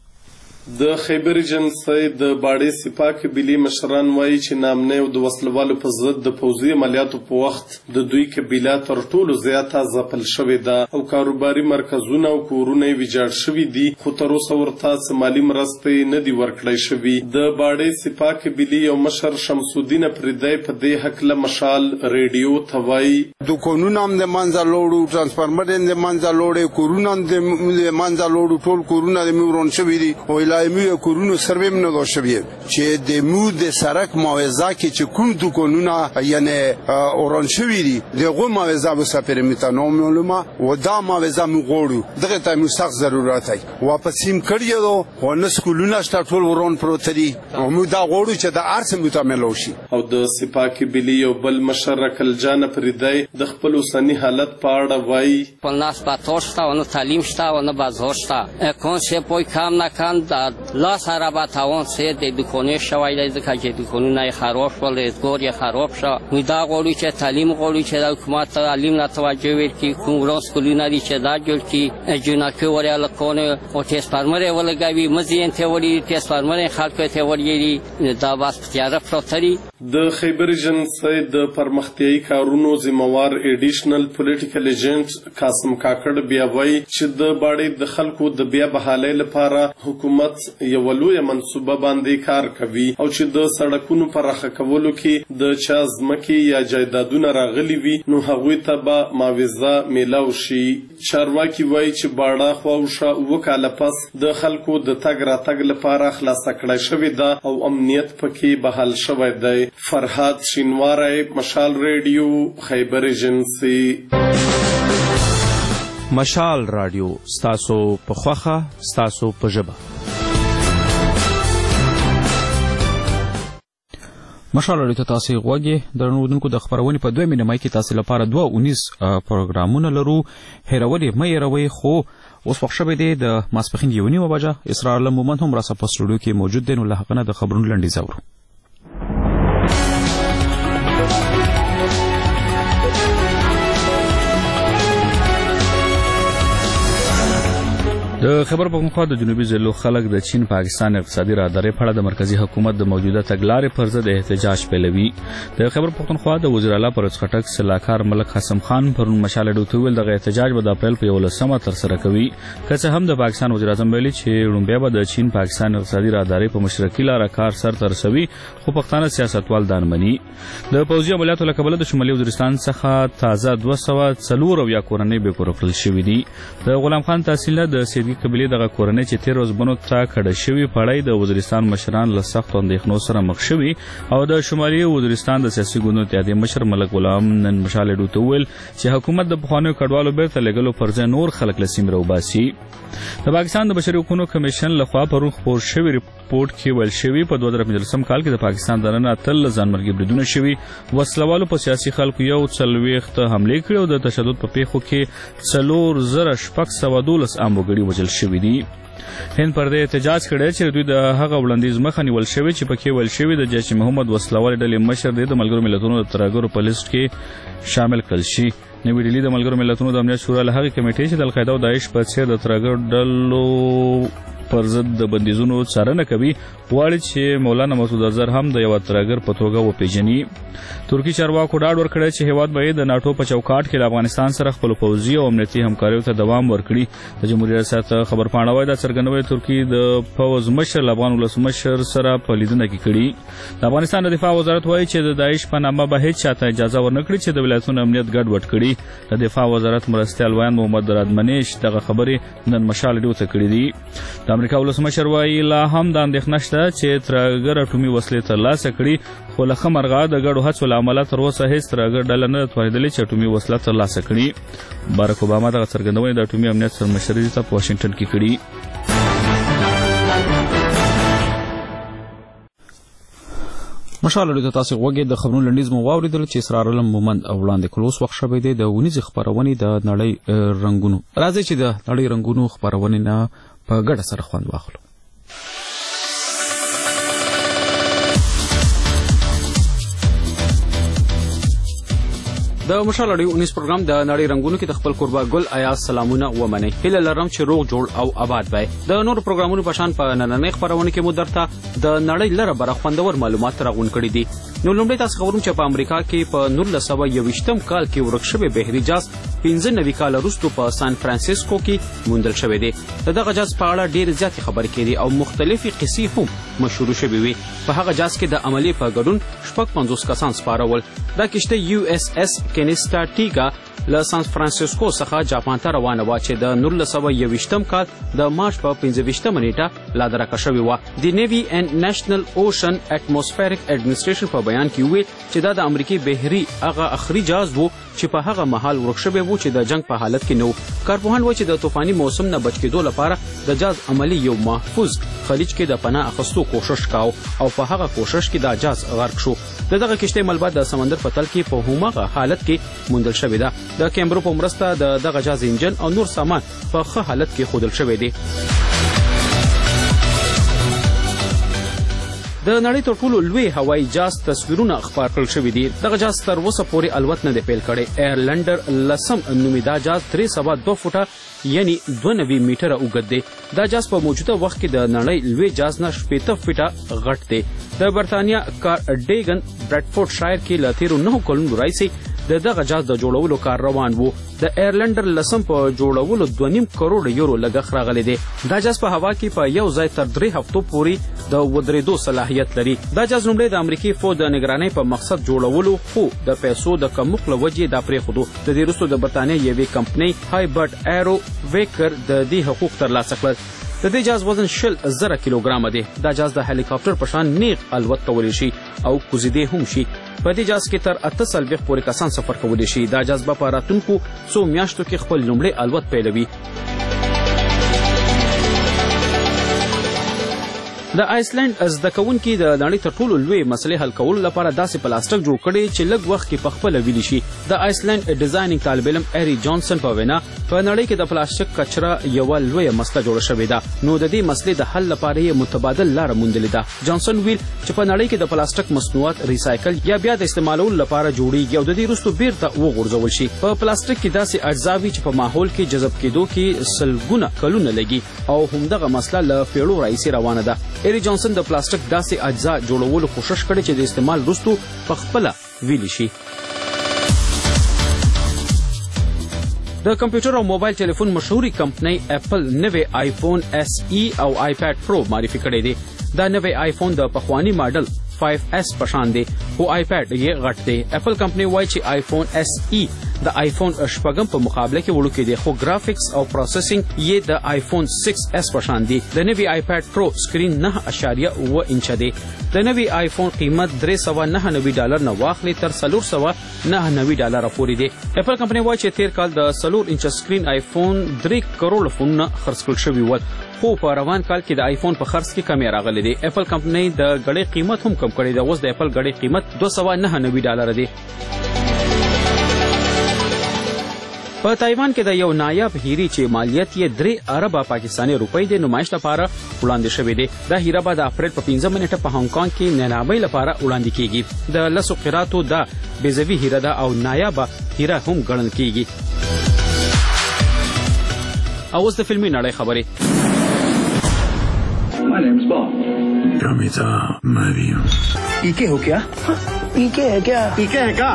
د خیبر ایجنسۍ د باړې سپاه قبیلې مشران وایي چې نامنۍ او د وسلوالو په ضد د پوځي عملیاتو په وخت د دوی قبیله تر ټولو زیاته ځپل شوې ده او کاروباري مرکزونه او کورونه یې ویجاړ شوي دي خو تر اوسه ورته څه مالي مرستې نه دي ورکړی شوي. د باړې سپاه قبیلې یو مشر شمس الدین پریدی په دې هکله مشال رادیو ته وایي
دوکانونه هم د منځه لوړو ټرانسفارمر یې د منځه لوړې کورونه هم د منځه لوړو ټول کورونه د مې وران شوي دي او دایمي کورونو سروې نه دا شوی چې د مو د سرک معاوضه کې چې کوم دوکانونه یعنی اوران شوی دي دغه معاوضه به سفر میتنو معلومه و دا معاوضه مو غوړو دغه ته مو سخت ضرورت دی واپس هم کړی دو خو نه سکولونه شته ټول ورون پروت دي او مو دا غوړو چې د ارث متعامل شي.
او د سپاه قبیلې یو بل مشر کلجان پریدی د خپل اوسنی حالت په اړه وایي
په ناس پاتوشتا او تعلیم شتا او نه بازوشتا کون شه پوی کام نکان لا سره با تاوان سه د دکونه شوی د ځکه چې دکونه خراب شول ازګور یې خراب شو نو دا غوړي چې تعلیم غوړي چې د حکومت تعلیم نه توجه ورکړي کوم سکولونه دي چې دا جوړ کړي جنکه وریا لکونه او تیس فرمره ولګوي مزین ته وړي تیس فرمره خلک ته وړي دا واس تیار پروتري.
د خیبر ایجنسۍ د پرمختیایي کارونو ذمہوار ایډیشنل پولیټیکل ایجنټ قاسم کاکړ بیا وایي چې د باړې د خلکو د بیا بحالۍ لپاره حکومت یو لویه منصوبه باندې کار کوي او چې د سړکونو پراخه کولو کې د چا ځمکې یا جایدادونه راغلي وي نو هغوی ته به معاوضه میلاو شي. چارواکي وایي چې باړه خواوشا اووه کاله پس د خلکو د تګ راتګ لپاره خلاصه کړی شوې ده او امنیت پکې بحال شوی دی. فرحات شینواری مشال رادیو خیبر ایجنسۍ.
مشال رادیو ستاسو په خوخه ستاسو په ژبه. مشال رادیو ته تاسو غوږی درنو اردوونکو د خبرونې په دویمه نیمه کې تاسو لپاره دوه اونیز پروګرامونه لرو. هیرولې مې هیروئ خو اوس وخت شوی دی د ماسپښین یو نیمه بجه. اسرار الله مومن هم راسه په سټوډیو کې موجود دی نو له هغه نه د خبرونو لنډیز اورو. د خبر پښتونخوا د جنوبي ضلعو خلک د چین پاکستان اقتصادي راهدارۍ په اړه د مرکزی حکومت د موجوده تګلارې پر ضد احتجاج پیلوي. د خبر پښتونخوا د وزیر اعلی پرویز خټک سلاکار ملک حسن خان پرون مشال ډوته ویل دغه احتجاج به د اپریل په یولسمه تر سره کوي. که څه هم د پاکستان وزیر اعظم ویلي چې لومبیا به د چین پاکستان اقتصادي راهدارۍ په مشرقي لاره کار سر ته رسوي، خو پښتانه سیاستوال دا نه مني. د پوځي عملیاتو له کبله د شمالي وزیرستان څخه تازه دوه سوه څلور اویا کورنۍ بې کوره کړل شوي دي. د غلام خان تحصیلدار د سیدګي قبیلې دغه کورنۍ چې تیر ورځ بنو ته کډه شوي پړی د وزیرستان مشران له سختو اندېښنو سره مخ شوي او د شمالي وزیرستان د سیاسي ګوندونو اتحادیې مشر ملک غلام نن مشال ډوته وویل چې حکومت د پخوانیو کډوالو بیرته لېږلو پر ځای نور خلک له سیمې راوباسي. د پاکستان د بشري حقوقو کمیشن لخوا پرون خپور شوي ریپورټ کې ویل شوي په دوه زره پنځلسم کال کې د پاکستان دننه اتلس ځانمرګي بریدونه شوي، وسلوالو په سیاسي خلکو یو څلوېښت حملې کړي او د تشدد په پیښو کې څلور زره شپږ سوه دولس عام وګړي وژل شوي دي. هند پر دې احتجاج کړی چې دوی د هغه وړاندیز مخه نیول شوی چې پکې ویل شوي د جیش محمد وسلوال ډلې مشر دی د ملګرو ملتونو د ترهګرو په لیست کې شامل کړل شي. نوې ډیلي د ملګرو ملتونو د امنیت شورا له هغې کمیټې چې د القاعده او داعش په څېر د ترهګرو ډلو پر ضد د بندیزونو څارنه کوي غواړي چې مولانا مسعود اظهر هم د یوه ترهګر په توګه وپیژني. ترکي چارواکو ډاډ ورکړی چې هیواد به د ناټو په چوکاټ کې د افغانستان سره خپلو پوځي او امنیتي همکاریو ته دوام ورکړي. د جمهوریت ریاست خبرپاڼه وایي دا څرګندوي ترکي د پوځ مشر له افغان ولسمشر سره په لیدنه کې کړي. د افغانستان د دفاع وزارت وایي چې د داعش په نامه به هیڅ چاته اجازه ورنه کړي چې د ولایتونو امنیت ګډوډ کړي. د دفاع وزارت مرستیال ویان محمد رادمنیش دغه خبرې نن مشال ډیو ته کړي دي. د امریکا ولسمشر وایي لا هم دا اندېښنه شته چې ترهګر اټومي وسلې ترلاسه کړي، خو له ښه مرغه د ګډو هڅو له امله تر اوسه هېڅ ترهګر ډله نه ده توانېدلې چې اټومي وسله ترلاسه کړي. باراک اوباما دغه څرګندونې د اټومي امنیت سرمشري ته په واشنګټن کې کړي. مشال له تاسو غوږی د خبرونو لنډیز مو واوریدل چې اسرار علم مومند او وړاندې کلوس وخت شوی دی د ونیز خبرونې د نړۍ رنگونو. راځي چې د نړۍ رنگونو خبرونې نه په ګډه سره خوند واخلو. د مشال اړیو انیس پروګرام د نړۍ رنگونو کې د خپل قربا ګل آیاز سلامونه ومنئ. هیله لرم چې روغ جوړ او آباد وای. د نور پروګرامونو په شان په نننۍ خبرونه کې مو درته د نړۍ لره بره خوندور معلومات راغون کړي دي. نو لومړی تاسو خبرونه چې په امریکا کې په نولس سوه یوویشتم کال کې ورک شوی بحري جاز پنځه نوي کاله وروسته په سان فرانسیسکو کې موندل شوی دی. دغه جاز په اړه ډېرې زیاتې خبرې کېدې او مختلفې قصې هم مشهور شوې وي. په هغه جاز کې د عملې په ګډون شپږ پنځوس کسان سپارول. دا کشته یو اس اس کینسټاټیګا له سان فرانسیسکو څخه جاپان ته روانه وه چې د نولس سوه یوویشتم کال د مارچ په پنځه ویشتمه نیټه لا درکه شوې وه. د نیوي اینډ نیشنل اوشن اټموسفیریک اډمنسټریشن په بیان کې وویل چې دا د امریکې بحري هغه اخري جاز و چې په هغه مهال ورک شوی و چې د جنگ په حالت کې نه و. کارپوهان وایي چې د طوفاني موسم نه بچ کېدو لپاره د جاز عملي یو محفوظ خلیج کې د پناه اخیستو کوشش کاو او په هغه کوشش کې دا جاز غرق شو. د دغه کشتۍ ملبه د سمندر په تل کې په هماغه حالت کې موندل شوې ده. د کیمرو په مرسته د دغه جاز انجن او نور سامان په ښه حالت کې ښودل شوی دی. د نړۍ تر ټولو لوی هوایي جاز تصویرونه خپاره کړل شوي دي. دغه جاز تر اوسه پورې الوت نه دی پیل کړی. ایرلنډر لسم نومي دا جاز درې سوه دوه فوټه یعنی دوه نوي میټره اوږد دی. دا جاز په موجوده وخت کې د نړۍ لوی جاز نه شپېته فیټه غټ دی. د برطانیا کارډیګن برډفورډ شایر کې له تېرو نهو کلونو راهیسې د دغه جاز د جوړولو کار روان و. د ایرلنډر لسم په جوړولو دوه نیم کروړ یورو لګښت راغلی دی. دا جاز په هوا کې په یو ځای تر درې هفتو پورې د ودرېدو صلاحیت لري. دا جاز لومړی د امریکې فوج د نگرانۍ په مقصد جوړولو خو د پیسو د کمښت له وجې دا پرېښودو. د دې وروسته د برطانیا یوې کمپنۍ هایبرټ ایرو ویکر د دې حقوق ترلاسه کړل. د دې جاز وزن شل زره کیلوګرامه دی. دا جاز د هلیکاپټر په شان نیغ الوت کولی شي او کوزیدی هم شي. په دې جاز کې تر اته څلوېښت پورې کسان سفر کولی شي. دا جاز به په راتلونکو څو میاشتو کې خپل لومړی الوت پیلوي. د آیسلند زده کوونکي د نړۍ تر ټولو لوی مسلې حل کولو لپاره داسې پلاستیک جوړ کړي چې لږ وخت کې په خپله ویلې شي. د آیسلند ډیزاینینګ طالب علم ایری جانسن په وینا په نړۍ کې د پلاستیک کچره یوه لویه مسله جوړه شوې ده، نو د دې مسلې د حل لپاره یې متبادل لاره موندلې ده. جانسن ویل چې په نړۍ کې د پلاستیک مصنوعات ریسایکل یا بیا د استعمالولو لپاره جوړیږي او د دې وروسته بیرته وغورځول شي. په پلاستیک کې داسې اجزا وي چې په ماحول کې جذب کېدو کې سلګونه کلونه لګي او همدغه مسله له پیړو راهیسې روانه ده. ایری جانسن د پلاستیک داسې اجزا جوړولو کوشش کړی چې د استعمال وروسته په خپله ویلې شي. د کمپیوټر او موبایل ټلیفون مشهوري کمپنۍ اپل نوی آیفون اس ای او آیپاد پرو معرفي کړی دی. دا نوی آیفون د پخوانی ماډل فایو اس په شان دی خو آیپاد یې غټ دی. اپل کمپنۍ وایي چې آیفون اس ای د آیفون شپږم په مقابله کې وړوکی دی خو ګرافیکس او پروسیسینګ یې د آیفون سکس اس په شان دی. د نوي آیپاد پرو سکرین نه اعشاریه اوه انچه دی. د نوي آیفون قیمت درې سوه نهه نوي ډالر نه واخلي تر څلور سوه نهه نوي ډالره پورې دی. اپل کمپنۍ وایي چې تیر کال د څلور انچه سکرین آیفون درې کروړه فونونه خرڅ کړل شوي ول خو په روان کال کې د آیفون په خرڅ کې کمی راغلی دی. اپل کمپنۍ د ګړۍ قیمت هم کم کړی دی. اوس د اپل ګړۍ قیمت دوه سوه نهه نوي ډالره دی. په تایوان کې د یو نایاب هیري چې مالیت یې درې اربه پاکستاني روپۍ د نمایش لپاره وړاندې شوی دی. دا هیره به د اپریل په پنځمه نیټه په هانګ کانګ کې نیلامۍ لپاره وړاندې کیږي. د لسو قیراتو دا بیزوي هیره ده او نایابه هیره هم ګڼل کیږي. او اوس د فلمي نړۍ خبرې.
My name's Bob. Kamita Mario. ¿Y qué हो क्या? ¿Y qué है क्या? ¿Y qué है क्या?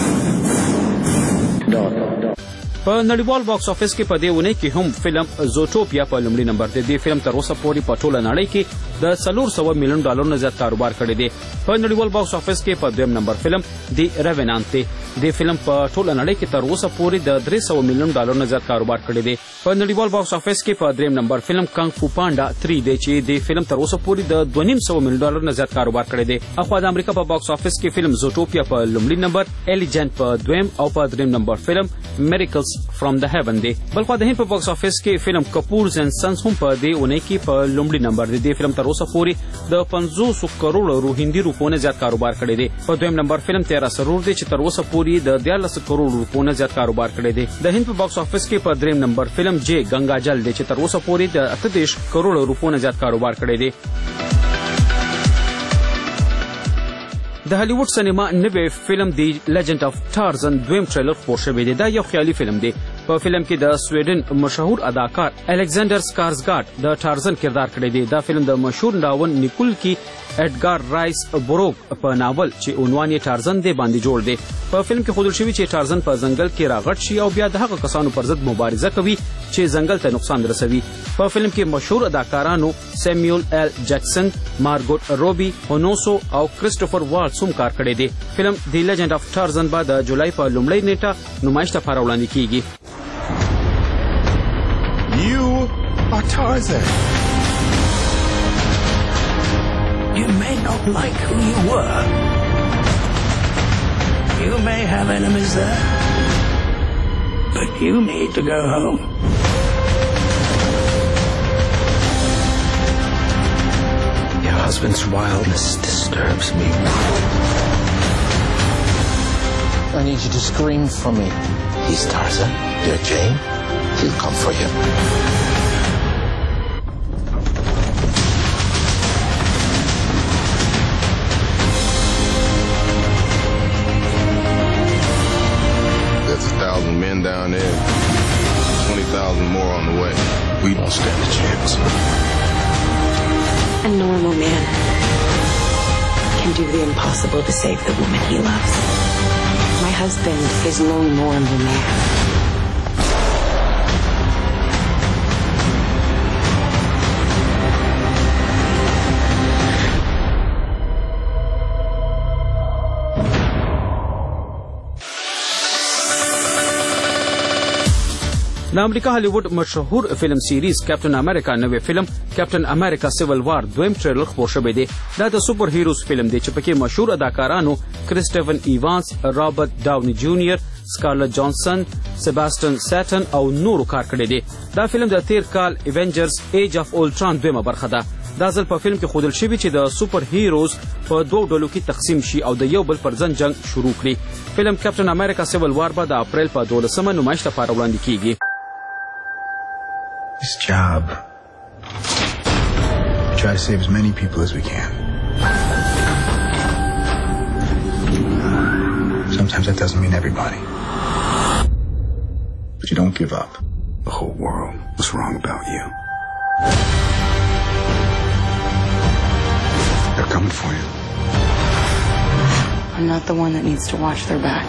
Dot.
په نړیوال باکس افیس کې په دې اونۍ کې هم فلم زوټوپیا په لومړي نمبر دی. دې فلم تر اوسه پورې په ټوله نړۍ کې د څلور سوه میلیون ډالرو نه زیات کاروبار کړی دی. په نړیوال باکس افیس کې په دویم نمبر فلم دی ریونانت دی. دې فلم په ټوله نړۍ کې تر اوسه پورې د درې سوه میلیون ډالرو نه زیات کاروبار کړی دی. په نړیوال باکس افیس کې په دریم نمبر فلم کانګ فو پانډا تری دی چې دې فلم تر اوسه پورې د دوه نیم سوه میلیون ډالرو نه زیات کاروبار کړی دی. اخوا د امریکا په باکس افیس کې فلم زوټوپیا په لومړي نمبر، ایلیجنت په دویم او په دریم نمبر فلم میریکلز فرام د هیون دی. بلخوا د هند په باکس افیس کې فلم کپورز اینڈ سنز هم په دې اونۍ کې په لومړي نمبر دی. دې فلم تر اوسه پورې د پنځوس کروړو روهندي روپو نه زیات کاروبار کړی دی. په دویم نمبر فلم تیرا سرور دی چې تر اوسه پورې د دیارلس کروړو روپو نه زیات کاروبار کړی دی. د هند په باکس افیس کې په دریم نمبر فلم جے گنگا جل دی چې تر اوسه پورې د اته دېرش کروړو روپو نه زیات کاروبار کړی دی. د هالیوډ سینما نوی فلم دی لیجند اف ټارزن دویم ټریلر خپور شوی دی. دا یو خیالي فلم دی. په فلم کې د سویډن مشهور اداکار الکساندر سکارزګارډ د ټارزن کردار کړی دی. دا فلم د مشهور ناول نیکول کې اډګار رایس بروک په ناول چې عنوان یې ټارزن دی باندې جوړ دی. په فلم کې ښودل شوي چې ټارزن په ځنګل کې راغټ شي او بیا د هغه کسانو پر ضد مبارزه کوي چې ځنګل ته نقصان رسوي. په فلم کې مشهور اداکارانو سیمیول ایل جیکسن، مارګوټ روبي، هونوسو او کرسټوفر والټس هم کار کړی دی. فلم دی لیجند اف ټارزن به د جولای په لومړۍ نیټه نمایش لپاره وړاندې کیږي.
You are Tarzan. You may not like who you were. You may have enemies there. But you need to go home. Your husband's wildness disturbs me. I need you to scream for me. He's Tarzan. You're Jane. He'll come for you.
There's a thousand men down there. Twenty thousand more on the way. We don't stand a chance.
A normal man can do the impossible to save the woman he loves. My husband is no normal man.
د امریکا هالیوډ مشهور فلم سیریز کیپټن امریکا نوی فلم کیپټن امریکا سیول وار دویم ټریلر خپور شوی دی. دا د سوپر هیروز فلم دی چې پکې مشهور اداکارانو کرسټیفن ایوانس، رابرټ ډاونی جونیئر، سکارلټ جانسن، سیباستین سیټن او نورو کار کړی دی. دا فلم د تیر کال ایونجرز ایج اف اولټران دویمه برخه ده. دا ځل په فلم کې ښودل شوي چې د سوپر هیروز په دوو ډلو کې تقسیم شي او د یو بل پر ځن جنگ شروع کړي. فلم کیپټن امریکا سیول وار به د اپریل په دولسمه نمایش لپاره وړاندې کیږي.
This job, we try to save as many people as we can. Sometimes that doesn't mean everybody. But you don't give up. The whole world was wrong about you. They're coming for you.
I'm not the one that needs to watch their back.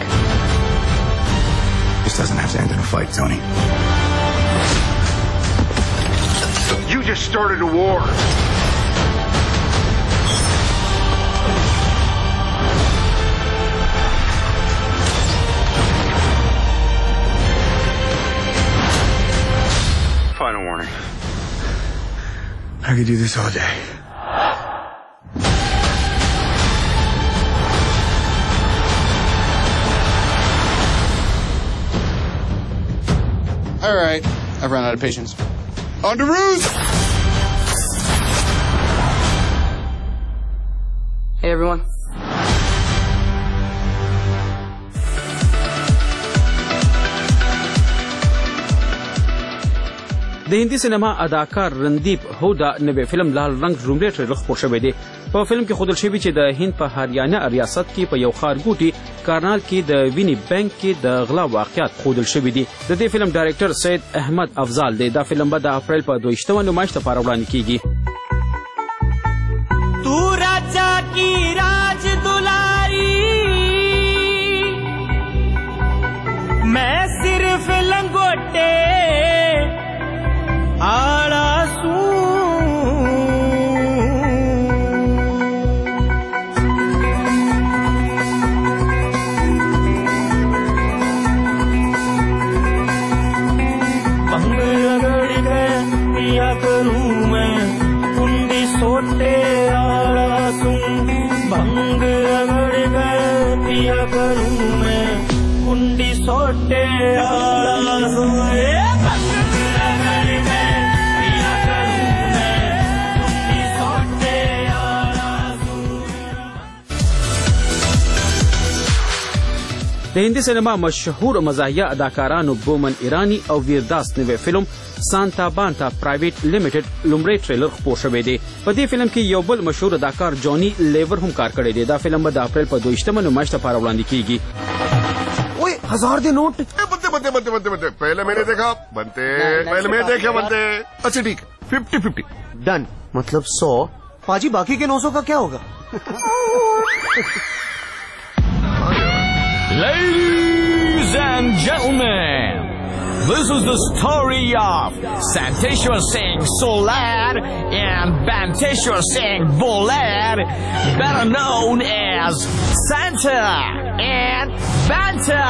This doesn't have to end in a fight, Tony. You just started a war. Final warning. I could do this all day.
All right, I've run out of patience. On to Ruse!
Hey, everyone.
د هندي سینما اداکار رندیپ هودا نوې فلم لال رنگ لومړی ټریلر خپور شوی دی. په فلم کې ښودل شوي چې د هند په هریانه ریاست کې په یو ښارګوټي کارنال کې د ویني بینک کې د غلا واقعیات ښودل شوي دي. د دې فلم ډایرکټر سید احمد افضال دی. دا فلم به د اپریل په دویشتمه نمایش لپاره وړاندې کیږي.
تو راجا کی راج دلاری میں صرف لنگوٹے آڑا سوں بنگ رگڑ کے پیا کروں میں کنڈی سوٹے آڑا سوں بنگ رگڑ کے پیا کروں میں کنڈی سوٹے آڑا سوں
د هندي سینما مشهور مزاحیه اداکارانو بومن ایرانی او ویرداس نوې فلم سانتا بانتا پرایویټ لیمیټډ لومړی ټریلر خپور شوی دی. په دې فلم کې یو بل مشهور اداکار جونی لیور هم کار کړی دی. دا فلم به د اپریل په دویشتمه نمایش لپاره وړاندې کیږي.
ओए हजार दे नोट
बनते बनते बनते बनते बनते पहले मैंने देखा बनते पहले मैंने देखा बनते अच्छा ठीक फिफ्टी फिफ्टी
डन मतलब सौ पाजी बाकी के नौ सौ का क्या होगा
Ladies and gentlemen, this is the story of Santeshwar Singh Solar and Banteshwar Singh Bolar, better known as Santa and Banta.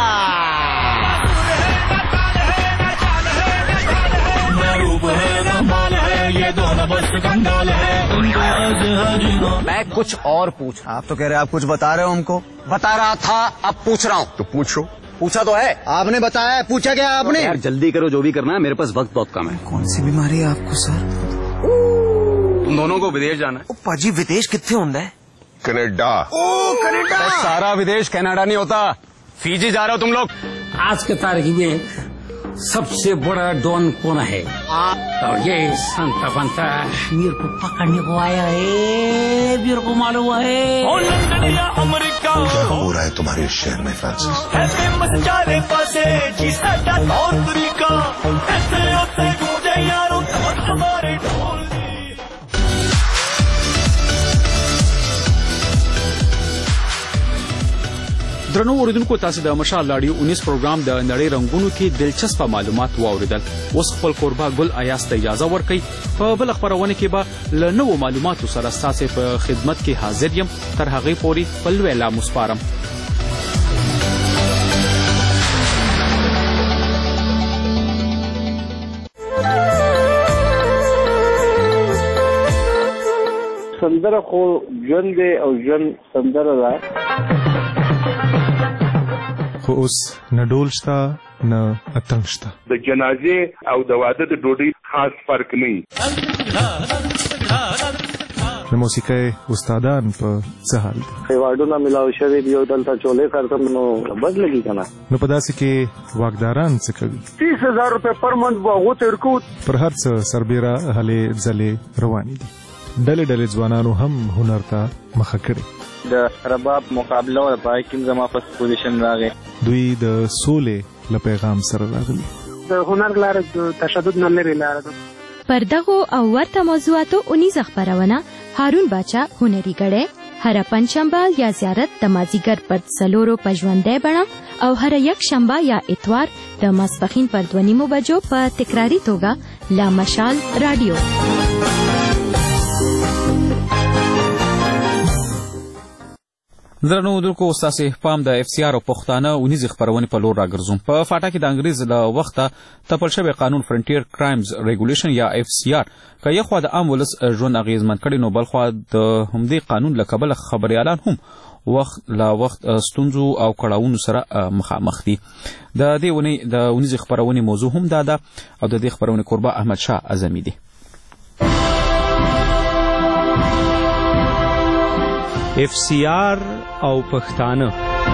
मैं कुछ और पूछ रहा आप तो कह रहे आप कुछ बता रहे हो हमको बता रहा था अब पूछ रहा हूँ
तो पूछो
पूछा तो है आपने बताया है पूछा क्या आपने
यार जल्दी करो जो भी करना है मेरे पास वक्त बहुत कम है
कौन सी बीमारी है आपको सर
तुम दोनों को विदेश जाना है
पाजी विदेश कितने होता है
कनाडा
ओ कनाडा
सारा विदेश कनाडा नहीं होता फीजी जा रहे हो तुम लोग
आज के तारीख में सबसे बड़ा डॉन कौन है और ये संता बनता मेरे को पकड़ने को आया है मेरे को मालूम है अमेरिका
क्या हो रहा है तुम्हारे शहर में फ्रांसिस
ऐसे मचारे पासे जिसका और तरीका ऐसे होते मुझे यारों हमारे ढोल
درنو اوریدونکو تاسو د مشال رادیو انیس پروګرام د نړۍ رنگونو کې دلچسپ معلومات واوریدل. اوس خپل قربا ګل ایاس ته اجازه ورکړئ. په بل خبرونه کې به له نوو معلوماتو سره ستاسو په خدمت کې حاضر یم. تر هغې پورې خپل ویلا مسپارم.
سندره خو ژوند دی او ژوند سندره ده
خو اوس نه ډول شته نه اتڼ شته
د جنازې او د واده د ډوډۍ خاص فرق نه
د موسیقۍ استادان په څه حال دي؟
ایوارډونه ملاو شوي دي او دلته چولې خرڅم نو بد لګي که نه.
نو په داسې کې واکداران څه کوي؟
تیس هزار روپۍ پر منت به هغو ته ورکوو.
پر هر څه سربیره هلې ځلې روانې دي. ډلې ډلې ځوانانو هم هنر ته مخه کړې.
د رباب مقابله وه پای کې زما فست پوزیشن راغی.
دوی د سولې له پیغام سره راغلي.
د هنر لاره د تشدد نه لرې لاره ده.
پر دغو او ورته موضوعاتو اونیزه خپرونه هارون باچا هنري ګړی هره پنجشنبه یا زیارت د مازیګر پر څلورو په ژوندۍ بڼه او هره یک شنبه یا اتوار د ماسپښین پر دوه نیمو بجو په تکراري توګه لا مشال رادیو.
درنو اردوونکو ستاسې پام د اف سی آر او پښتانه اونیزې خپرونې په لور راګرځوم. په فاټا کې د انګریز له وخته تپل شوی قانون فرنټیر کرایمز ریګولیشن یا اف سی آر که یو خوا د عام ولس ژوند اغیزمن کړي نو بل خوا د همدې قانون له کبله خبریالان هم وخت لا وخت ستونزو او کړاوونو سره مخامخ دي. د دې ونې د اونیزې خپرونې موضوع هم دا ده او د دې خپرونې کوربه احمد شاه اعظمي دی.
اف سی آر او پښتانه.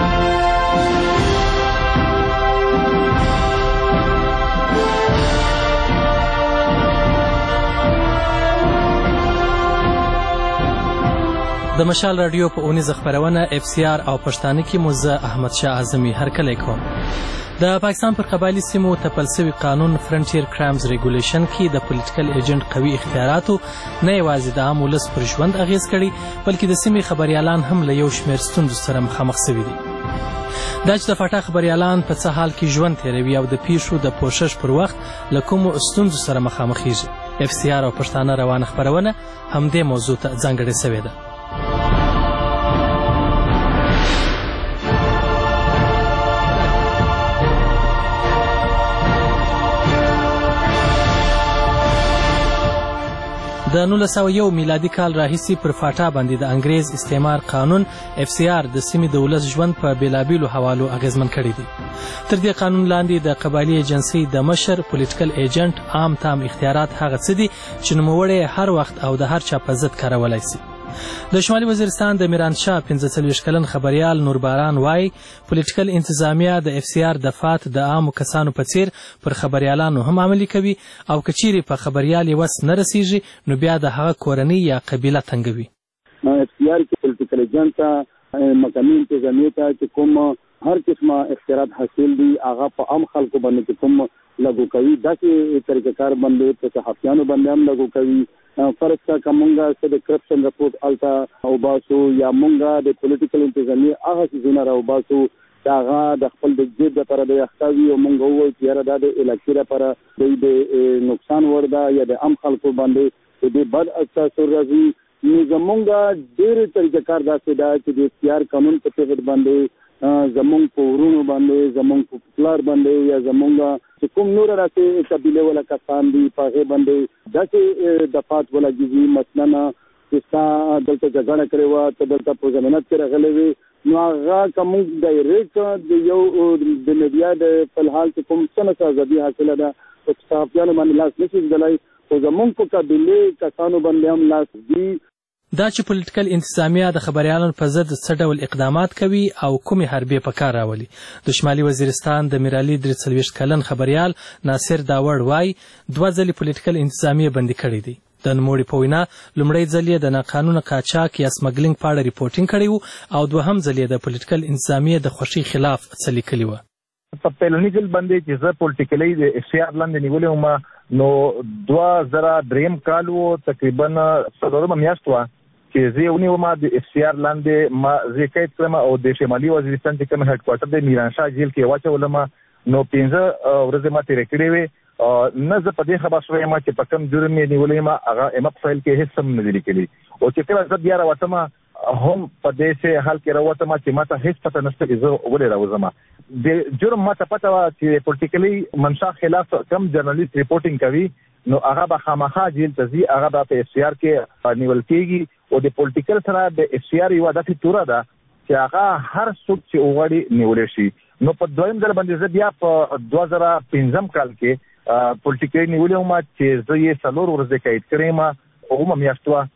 د مشال رادیو په اونیزه خپرونه اف سی آر او پښتانه کې مو زه احمد شاه اعظمي هرکلی کوم. د پاکستان پر قبایلي سیمو تپل سوي قانون فرنټیر کرایمز ریګولیشن کې د پولیټیکل ایجنټ قوي اختیاراتو نه یوازې د عام ولس پر ژوند اغیز کړي بلکې د سیمې خبریالان هم له یو شمېر ستونزو سره مخامخ سوي دي. دا چې د فاټا خبریالان په څه حال کې ژوند تیروي او د پیښو د پوښښ پر وخت له کومو ستونزو سره مخامخیږي. اف سی آر او پښتانه روانه خپرونه همدې موضوع ته ځانګړې سوې ده. د نولس سوه یو میلادي کال راهیسې پر فاټا باندې د انګریز استعمار قانون اف سی آر د سیمې د ولس ژوند په بېلابېلو حوالو اغیزمن کړی دی. تر دې قانون لاندې د قبایلي ایجنسۍ د مشر پولیټیکل ایجنټ عام تام اختیارات هغه څه دي چې نوموړی هر وخت او د هر چا په ضد کارولی سي. د شمالي وزیرستان د میرانشاه پنځه څلوېښت کلن خبریال نورباران وایي پولیټیکل انتظامیه د اف سی آر دفات د عامو کسانو په څیر پر خبریالانو هم عملي کوي او که چیرې په خبریال یې وس نه رسیږي نو بیا د هغه کورنۍ یا قبیله تنګوي.
اف سی آر کې پولیټیکل ایجنټ ته مقامي انتظامیې ته چې کوم هر قسمه اختیارات حاصل دي هغه په عام خلکو باندې چې کوم لګو کوي داسې طریقهکار باندې په صحافیانو باندې هم لګو کوي. فرض کا که مونږه څه د کرپشن رپورټ هلته اوباسو یا مونږه د پولیټیکل انتظامیې هغه څیزونه راوباسو چې هغه د خپل د جیب دپاره د اخته وي او مونږ ووایو چې یاره دا د علاقې لپاره دوی د نقصان وړ ده یا د عام خلکو باندې د دې بد اثر راځي. نو زمونږ ډېرې طریقهکار داسې ده چې د اختیار قانون په تحت باندې زمونږ په ورونو باندې زمونږ په پلار باندې یا زمونږ چې کوم نور داسې قبیلې والا کسان دي په هغې باندې داسې دفات ولګېږي. مثلا چې ستا دلته جګړه کړې وه ته دلته په ضمانت کې راغلی وې نو هغه که موږ ډایرکټ د یو د میډیا د فلحال چې کوم څه نڅه ازادي حاصله ده په صحافیانو باندې لاس نه شي ږدلی خو زمونږ په قبیلې کسانو باندې هم لاس دي.
دا چې پولیټیکل انتظامیه د خبریالانو په ضد څه ډول اقدامات کوي او کومې حربې په کار راولي. د شمالي وزیرستان د میرالي درې څلوېښت کلن خبریال ناصر داوړ وایي دوه ځلې پولیټیکل انتظامیه بندي کړی دی. د نوموړي په وینا لومړی ځل یې د ناقانونه قاچاق یا سمګلینګ په اړه ریپورټینګ کړی و او دوهم ځل یې د پولیټیکل انتظامیه د خوښۍ خلاف څه لیکلي وه.
په پیلني ځل باندې چې زه پولیټیکلي د اف سی آر لاندې نیولې وم نو دوه زره درېیم کال و تقریبا څلورمه میاشت وه چې زه یې ونیوم د اف سی آر لاندې ما زه یې قید کړم او د شمالي وزیرستان چې کوم هیډ کوارټر دی میرانشاه جیل کې یې واچولم نو پنځه ورځې ما تېرې کړې وې. نه زه په دې خبر شوی یم چې په کوم جرم یې نیولی یم هغه ایم اپ فایل کې هېڅ هم نه دي لیکلي او چې کله زه بیا راوتم هم په داسې حال کې راوتم چې ما ته هېڅ پته نشته چې زه ولې راوځم. د جرم ما ته پته وه چې پولیټیکلي منشا خلاف کم جرنالیست ریپورټینګ کوي نو هغه به خامخا جیل ته ځي هغه به په اف سی آر کې نیول کېږي او د پولیټیکل سره د اف سی آر یوه داسې توره ده چې هغه هر څوک چې وغواړي نیولی شي. نو په دویم ځل باندې زه بیا په دوه زره پنځم کال کې پولیټیکلي نیولې وم چې زه یې څلور ورځې قید کړې یم اومه میاشت وه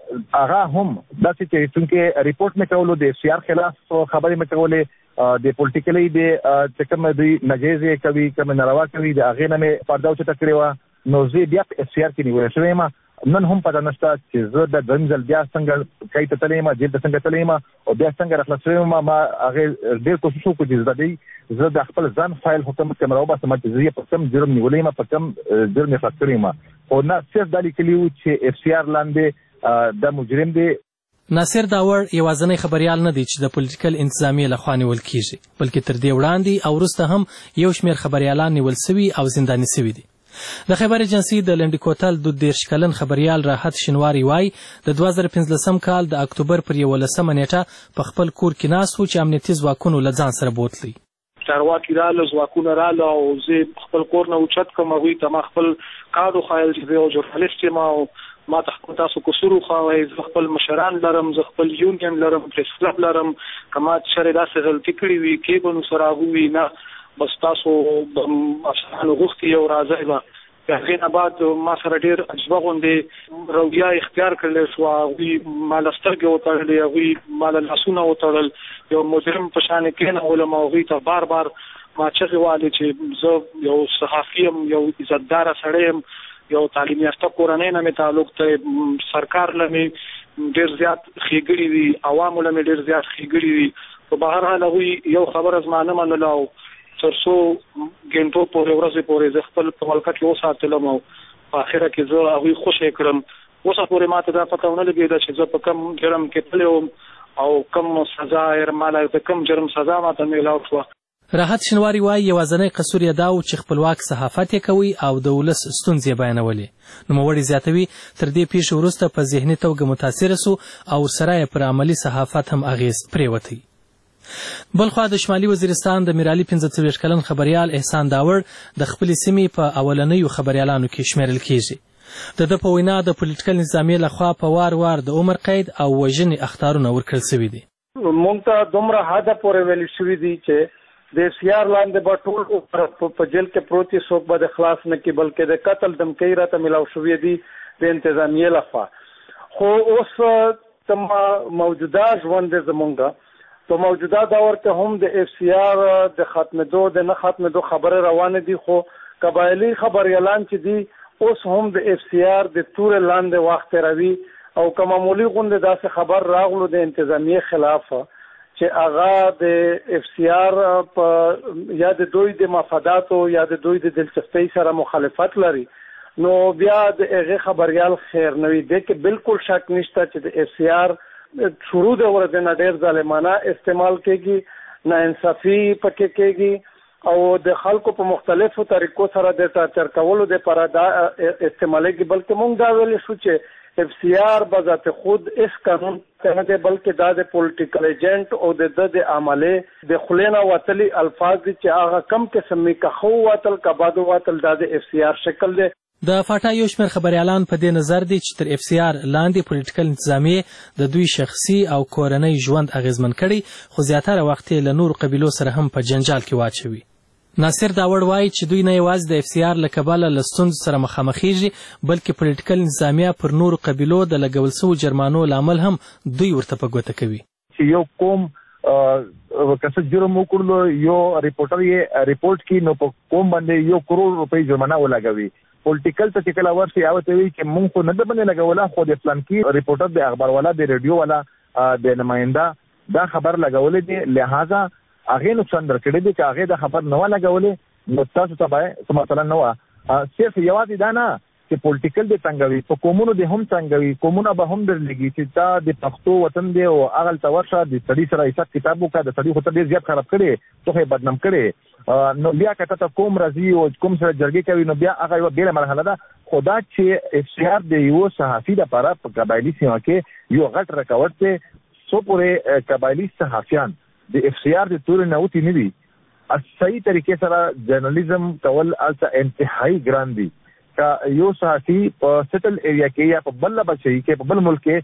هغه هم داسې چې څنګه ریپورت مې کولو د اف سی آر خلاف خبرې مې کولې د پولیټیکلی د چې کوم دوی ناجیزې کوي کوم ناروا کوي د هغې نه مې پرده اوچته کړې وه نو زه بیا په اف سی آر کې نیولی شوی یم. نن هم پته نشته چې زه د دویم ځل بیا څنګه کای ته تللی یم جیل ته څنګه تللی یم او بیا څنګه راخلاص شوی یم. ما هغې ډېر کوشش وکړو چې زده دی زه د خپل ځان فایل حکومت کې راوباسم چې زه یې په کوم جرم نیولی یم په کوم جرم یې خلاص کړی یم. خو نه صرف دا لیکلي وو چې اف سی آر لاندې دا مجرم دی.
ناصر داور یوازینی خبریال نه دی چې د پولیټیکل انتظامیې لخوا نیول کیږي بلکې تر دې وړاندې او وروسته هم یو شمېر خبریالان نیول سوي او زنداني سوي دي. د خیبر ایجنسي د لنډي کوتل دو دېرش کلن خبریال راحت شینواري وایي د دوه زره پنځلسم کال د اکتوبر پر یولسمه نیټه په خپل کور کې ناست و چې امنیتي ځواکونو له ځان سره بوتلی.
چارواکي راله ځواکونه راله او زه خپل کور نه اوچت کړم. هغوی ته ما خپل کارت وښایل چې زه یو ژورنالست یم او ما ته خپل تاسو قصور وښایئ. زه خپل مشران لرم، زه خپل یونین لرم، پریس کلب لرم. که ما چېرې داسې غلطي کړې وي کې به نو سره هغوی نه بس تاسو افسرانو غوښتي یو راځئ به. هغې نه بعد ما سره ډېر عجبه غوندې رویه اختیار کړلی شوه. هغوی ما له سترګې وتړلې، هغوی ما له لاسونه وتړل. یو مجرم په شانې کېنولم او هغوی ته بار بار ما چغې والې چې زه یو صحافي یم، یو عزتداره سړی یم، یو تعلیم یافته کورنۍ نه مې تعلق دی، سرکار له مې ډېر زیات ښېګړي دي، عوامو له مې ډېر زیات ښېګړي دي. خو به هر حال هغوی یو خبره زما نه منله او تر څو ګنټو پورې ورځې پورې زه خپل په ملکه کې وساتلم او په اخره کې زه هغوی خوشی کړم. اوسه پورې ما ته دا پته ونه لګېده چې زه په کوم جرم کې تللی وم او کوم سزا ماله د کوم جرم سزا ما ته میلاو شوه.
راحت شینواري وایي یوازینی قصور یې دا و چې خپلواک صحافت یې کوي او د ولس ستونزې یې بیانولې. نوموړی زیاتوي تر دې پیښې وروسته په ذهني توګه متاثره سو او ورسره یې پر عملي صحافت هم اغېز پرېوتی. بلخوا د شمالي وزیرستان د میرالي پنځه څلوېښت کلن خبریال احسان داور د خپلې سیمې په اولنیو خبریالانو کې شمیرل کیږي. د ده په وینا د پولیټیکل نظامیې لخوا په وار وار د عمر قید او وژنې اخطارونه ورکړل سوي دي.
موږ ته دومره حده پورې ویل شوي دي چې د اف سی آر لاندې به ټول په جیل کې پروت دي، څوک به د خلاص نه کړي، بلکې د قتل دمکۍ راته میلاو شوي دي د انتظامیې لخوا. خو اوس موجوده ژوند دی زمونږ په موجوده دور کې هم د اف سی آر د ختمېدو د نه ختمېدو خبرې روانې دي. خو قبایلي خبریالان چې دي اوس هم د اف سی آر د تورې لاندې وخت تېروي او که معمولي غوندې داسې خبر راغلو د انتظامیې خلاف چې هغه د اف سی آر په یا د دوی د مفاداتو یا د دوی د دلچسپۍ سره مخالفت لري نو بیا د هغې خبریال خیر نه وي. دې کې بالکل شک نشته چې د اف سی آر شروع د ورځې نه ډېر ظالمانه استعمال کېږي، ناانصافي پکې کېږي او د خلکو په مختلفو طریقو سره د ټارچر کولو دپاره دا استعمالیږي. بلکې موږ دا ویلی شو چې اف سی آر بذات خود اس قانون نه دی بلکې دا د پولیټیکل ایجنټ او د ده د عملې د خولې نه وتلي الفاظ دي چې هغه کم قسم وي که ښه ووتل که بد ووتل دا د اف سی آر شکل دی.
د فاټا یو شمېر خبریالان په دې نظر دي چې تر اف سی آر لاندې پولیټیکل انتظامیې د دوی شخصي او کورنۍ ژوند اغېزمن کړي خو زیاتره وخت یې له نورو قبیلو سره هم په جنجال کې واچوي. ناصر داور وایي چې دوی نه یوازې د اف سی آر له کبله له ستونزو سره مخامخېږي بلکې پولیټیکل انتظامیه پر نورو قبیلو د لګول سوو جرمانو لامل هم دوی ورته په ګوته کوي.
چې یو قوم که څه جرم وکړلو یو ریپورټر یې ریپورټ کړي نو په قوم باندې یو کروڑ روپۍ جرمانه ولګوي. پولیټیکل ته چې کله ورشي هغه ته وایي چې مونږ خو نه ده باندې لګوله خو د فلانکي ریپورټر د اخبار والا د ریډیو والا د نماینده دا خبر لګولی دی لہذا هغې نقصان درکړی دی چې هغې دا خبر نه وه لګولې نو تاسو ته به څه مثلا نه وه. صرف یوازې دا نه چې پولیټیکل دې څنګه وي په قومونو دې هم څنګه وي قومونه به هم درلګي چې دا د پښتو وطن دی او هغلته ورشه د سړي سره حساب کتاب وکړه د سړي خو ته ډېر زیات خراب کړی څوک یې بدنام کړی نو بیا که ته کوم راځي او کوم سره جرګې کوي نو بیا هغه یوه بېله مرحله ده. خو دا چې اف سی آر د یوه صحافي دپاره په قبایلي سیمه کې یو غټ رکاوټ دی څو پورې قبایلي صحافیان د اف سی آر د تورې نه وتي نه دي صحیح طریقې سره جرنالیزم کول هلته انتهایي ګران دي. که یو صحافي په سټل ایریا کې یا په بل بچي کې په بل ملک کې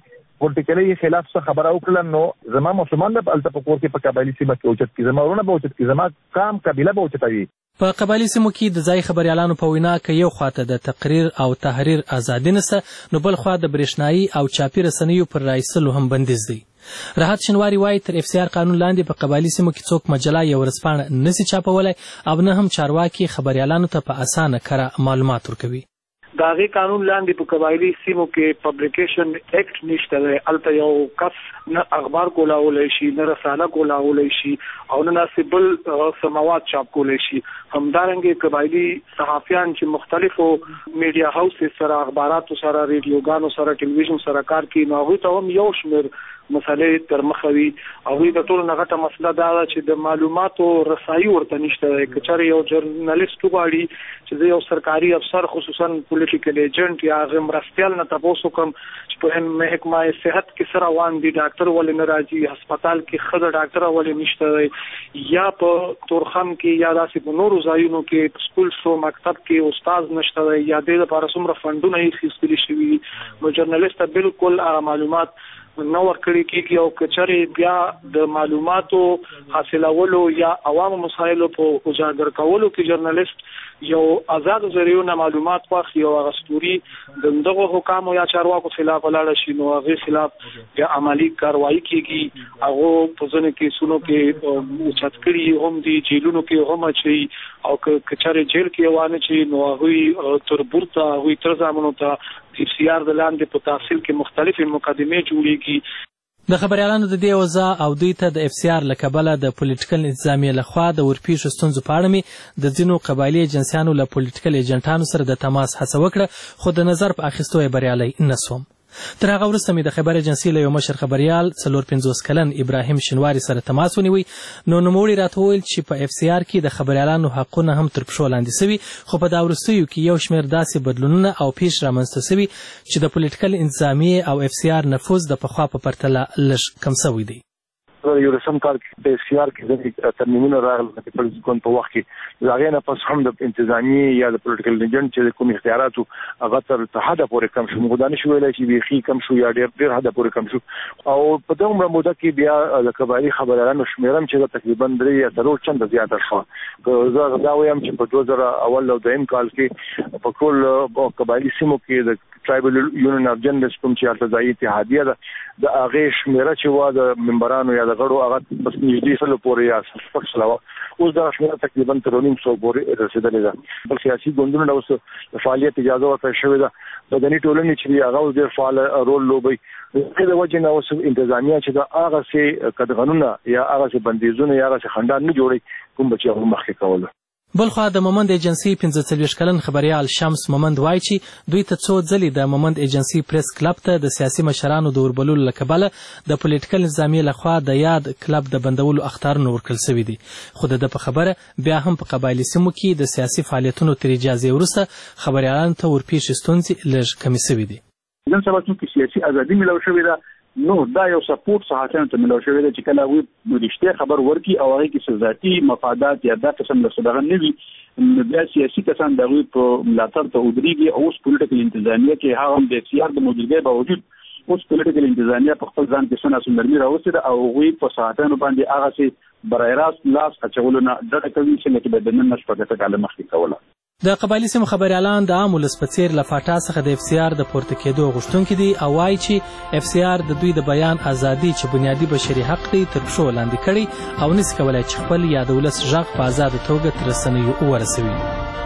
پولیټیکلي خلاف څه خبره وکړه نو زما ماشومان به هلته په کور کې په قبایلي سیمه کې اوچت کړي، زما وروڼه به اوچت کړي، زما قام قبیله به اوچته وي.
په قبایلي سیمو کې د ځایي خبریالانو په وینا که یو خواته د تقریر او تحریر ازادي نشته نو بل خوا د برېښنایي او چاپي رسنیو پر رایستلو هم بندیز دی. راحت شنواري وایي تر اف سی آر قانون لاندې په قبایلي سیمو کې څوک مجله یا ورځپاڼه نشي چاپولی او نه هم چارواکي خبریالانو ته په اسانه کره معلومات ورکوي.
د هغې قانون لاندې په قبایلي سیمو کې پبلیکیشن اکټ نشته دی. هلته یو کس نه اخبار کولاولی شي، نه رساله کولاولی شي او نه داسې بل څه مواد چاپ کولی شي. همدارنګې قبایلي صحافیان چې مختلفو میډیا هاوسز سره، اخباراتو سره، ریډیوګانو سره، ټلویزیون سره کار کوي نو هغوی ته هم یو شمېر مسلې تر مخه وي. هغوی د ټولو نه غټه مسله دا ده چې د معلوماتو رسایي ورته نشته دی. که چېرې یو جرنالست وغواړي چې زه یو سرکاري افسر خصوصا پولیټیکل ایجنټ یا هغه مرستیال نه تپوس وکړم چې په محکمه صحت کې څه روان دي، ډاکټر ولې نه راځي، هسپتال کې ښه ډاکټره ولې نشته دی، یا په تورخم کې یا داسې په نورو ځایونو کې په سکول شو مکتب کې استاد نشته دی یا دې لپاره څومره فنډونه یې اخیستلي شوي دي نو جرنالست ته بالکل هغه معلومات نه ورکړي کېږي. او که چېرې بیا د معلوماتو حاصلولو یا عوامو مسایلو په اجاګر کولو کې جرنالست یو آزاد ذریعو نه معلومات واخلي او هغه ستوري د دغو حکامو یا چارواکو خلاف ولاړه شي نو هغې خلاف بیا عملي کاروایي کېږي. هغو په ځینو کیسونو کې اوچت کړي هم دي، جیلونو کې هم اچوي او که چېرې جیل کې وانه چي نو هغوی تر بورته هغوی تر زامنو ته اف سی آر د لاندې په تحصیل کې مختلفې مقدمې جوړېږي.
د خبریالانو د دې اوضاع او دوی ته د اف سی آر له کبله د پولیټیکل انتظامیې لخوا د ورپېښو ستونزو په اړه مې د ځینو قبایلي ایجنسیانو له پولیټیکل ایجنټانو سره د تماس هڅه وکړه خو د نظر په اخیستو یې بریالی نه سوم. تر هغه وروسته مې د خبر ایجنسۍ له یو مشر خبریال څلور پنځوس کلن ابراهیم شنواري سره تماس ونیوی نو نوموړي راته وویل چې په اف سی آر کې د خبریالانو حقونه هم تر پښو لاندې سوي خو په دا وروستیو کې یو شمېر داسې بدلونونه او پیش رامنځته سوي چې د پولیټیکل انتظامیې او اف سی آر نفوذ د پخوا په پرتله لږ کم سوی دی.
یو رسم کال کې د اف سی آر کې ځینې ترمیمونه راغلل د پیپلز ګوند په وخت کې د هغې نه پس هم د انتظامیې یا د پولیټیکل ایجنټ چې کوم اختیاراتو هغه تر حده پورې کم شو. موږ دا نشو ویلی چې بیخي کم شو یا ډېر ډېر حده پورې کم شو او په دومره موده کې بیا د قبایلي خبریالانو شمېره هم چې تقریبا درې یا څلور چنده زیاته شوه. زه دا وایم چې په دوه زره اول او دویم کال کې په ټول قبایلي سیمو کې د ټرایبل یونین اف جرنالست کوم چې هلته ځایي اتحادیه ده د هغې شمېره چې وه د ممبرانو یا د غړو هغه بس نږدې سلو پورې یا شپږ سله وه. اوس دغه شمېره تقریبا تر نیم سوه پورې رسېدلې ده. بل سیاسي ګوندونو له اوس د فعالیت اجازه ورکړل شوې ده. مدني ټولنې چې دي هغه اوس ډېر فعال رول لوبوي. د دې د وجې نه اوس انتظامیه چې ده هغسې قدغنونه یا هغسې بندیزونه یا هغسې خنډان نه جوړوي کوم به چې هغوی مخکې کولو.
بلخوا د مومند ایجنسۍ پنځه څلوېښت کلن خبریال شمس مومند وایي چې دوی ته څو ځلې د مومند ایجنسۍ پریس کلب ته د سیاسي مشرانو د وربللو له کبله د پولیټیکل نظامیې لخوا د یاد کلب د بندولو اخطارونه ورکړل سوي دي خو د ده په خبره بیا هم په قبایلي سیمو کې د سیاسي فعالیتونو تر اجازې وروسته خبریالانو ته ورپېښې ستونزې لږ کمې سوي دي.
نن سبا چونکې سیاسي ازادي میلاو شوې ده نو دا یو سپورټ صحافیانو ته میلاو شوی دی چې کله هغوی رښتیا خبر ورکړي او هغې کې ذاتي مفادات یا دا قسم د دغه نه وي نو بیا سیاسي کسان د هغوی په ملاتړ ته ودرېږي او اوس پولیټیکل انتظامیه کې هغه هم د اف سی آر د موجودګۍ باوجود اوس پولیټیکل انتظامیه په خپل ځان کې څه ناسم نرمي راوستې ده او هغوی په صحافیانو باندې هغسې برای راست لاس اچولو نه ډډه کوي څنګه چې به د نن نه شپږ اته کاله مخکې کوله.
د قبایلي سیمو خبریالان د عام ولس په څېر له فاټا څخه د اف سی آر د پورته کېدو غوښتونکي دي او وایي چې اف سی آر د دوی د بیان ازادي چې بنیادي بشري حق دی تر پښو لاندې کړی او نسي کولی چې خپل یا د ولس غږ په ازاده توګه تر رسنیو ورسوي.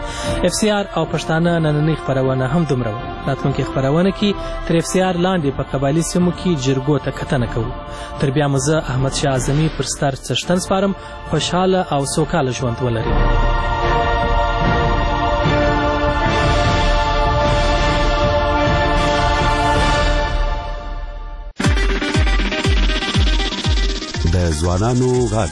اف سی آر او پښتانه نننۍ خپرونه هم دومره وه. راتلونکې خپرونه کې تر اف سی آر لاندې په قبایلي سیمو کې جرګو ته کتنه کوو. تر بیا مو زه احمدشاه اعظمي پر ستر څښتن سپارم. خوشحاله او سوکاله ژوند ولرئ.
د ځوانانو غږ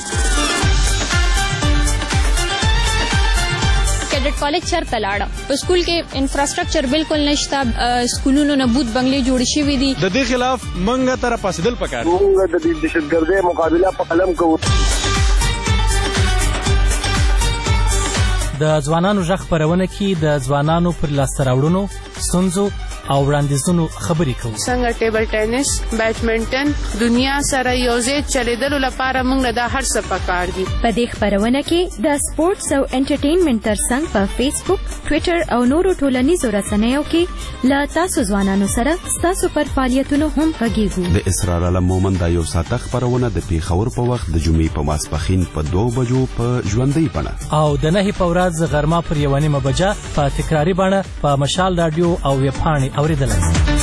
کیډټ کالج چرته لاړه په سکول کې انفراستراکچر بالکل نشته سکولونو نه بوت بنگلې جوړ شوي دي
د دې خلاف منګه تر پاسدل پکار
موږ د دهشتګردۍ مقابله په قلم کوو.
د ځوانانو غږ خپرونه کې د ځوانانو پر لاسته راوړنو ستونزو او وړاندیزونو خبرې کوو.
څنګه ټیبل ټینس، بیډمنټن دنیا سره یوځای چلیدلو لپاره موږ دا هر څه پکار دي.
په دې خپرونه کې د سپورتس او انټرټینمنټ ترڅنګ په فیسبوک، ټویټر او نورو ټولنیزو رسنیو کې له تاسو ځوانانو سره ستاسو پر فعالیتونو هم غږیږو.
د اسرار عالم مومند دا یو ساعته خپرونه د پیښور په وخت د جمعې په ماسپښین په دوه بجو په ژوندۍ بڼه
او د نهې په ورځ غرمه پر یوه نیمه بجه په تکراري بڼه په مشال راډیو او ویبپاڼې اورېدلی.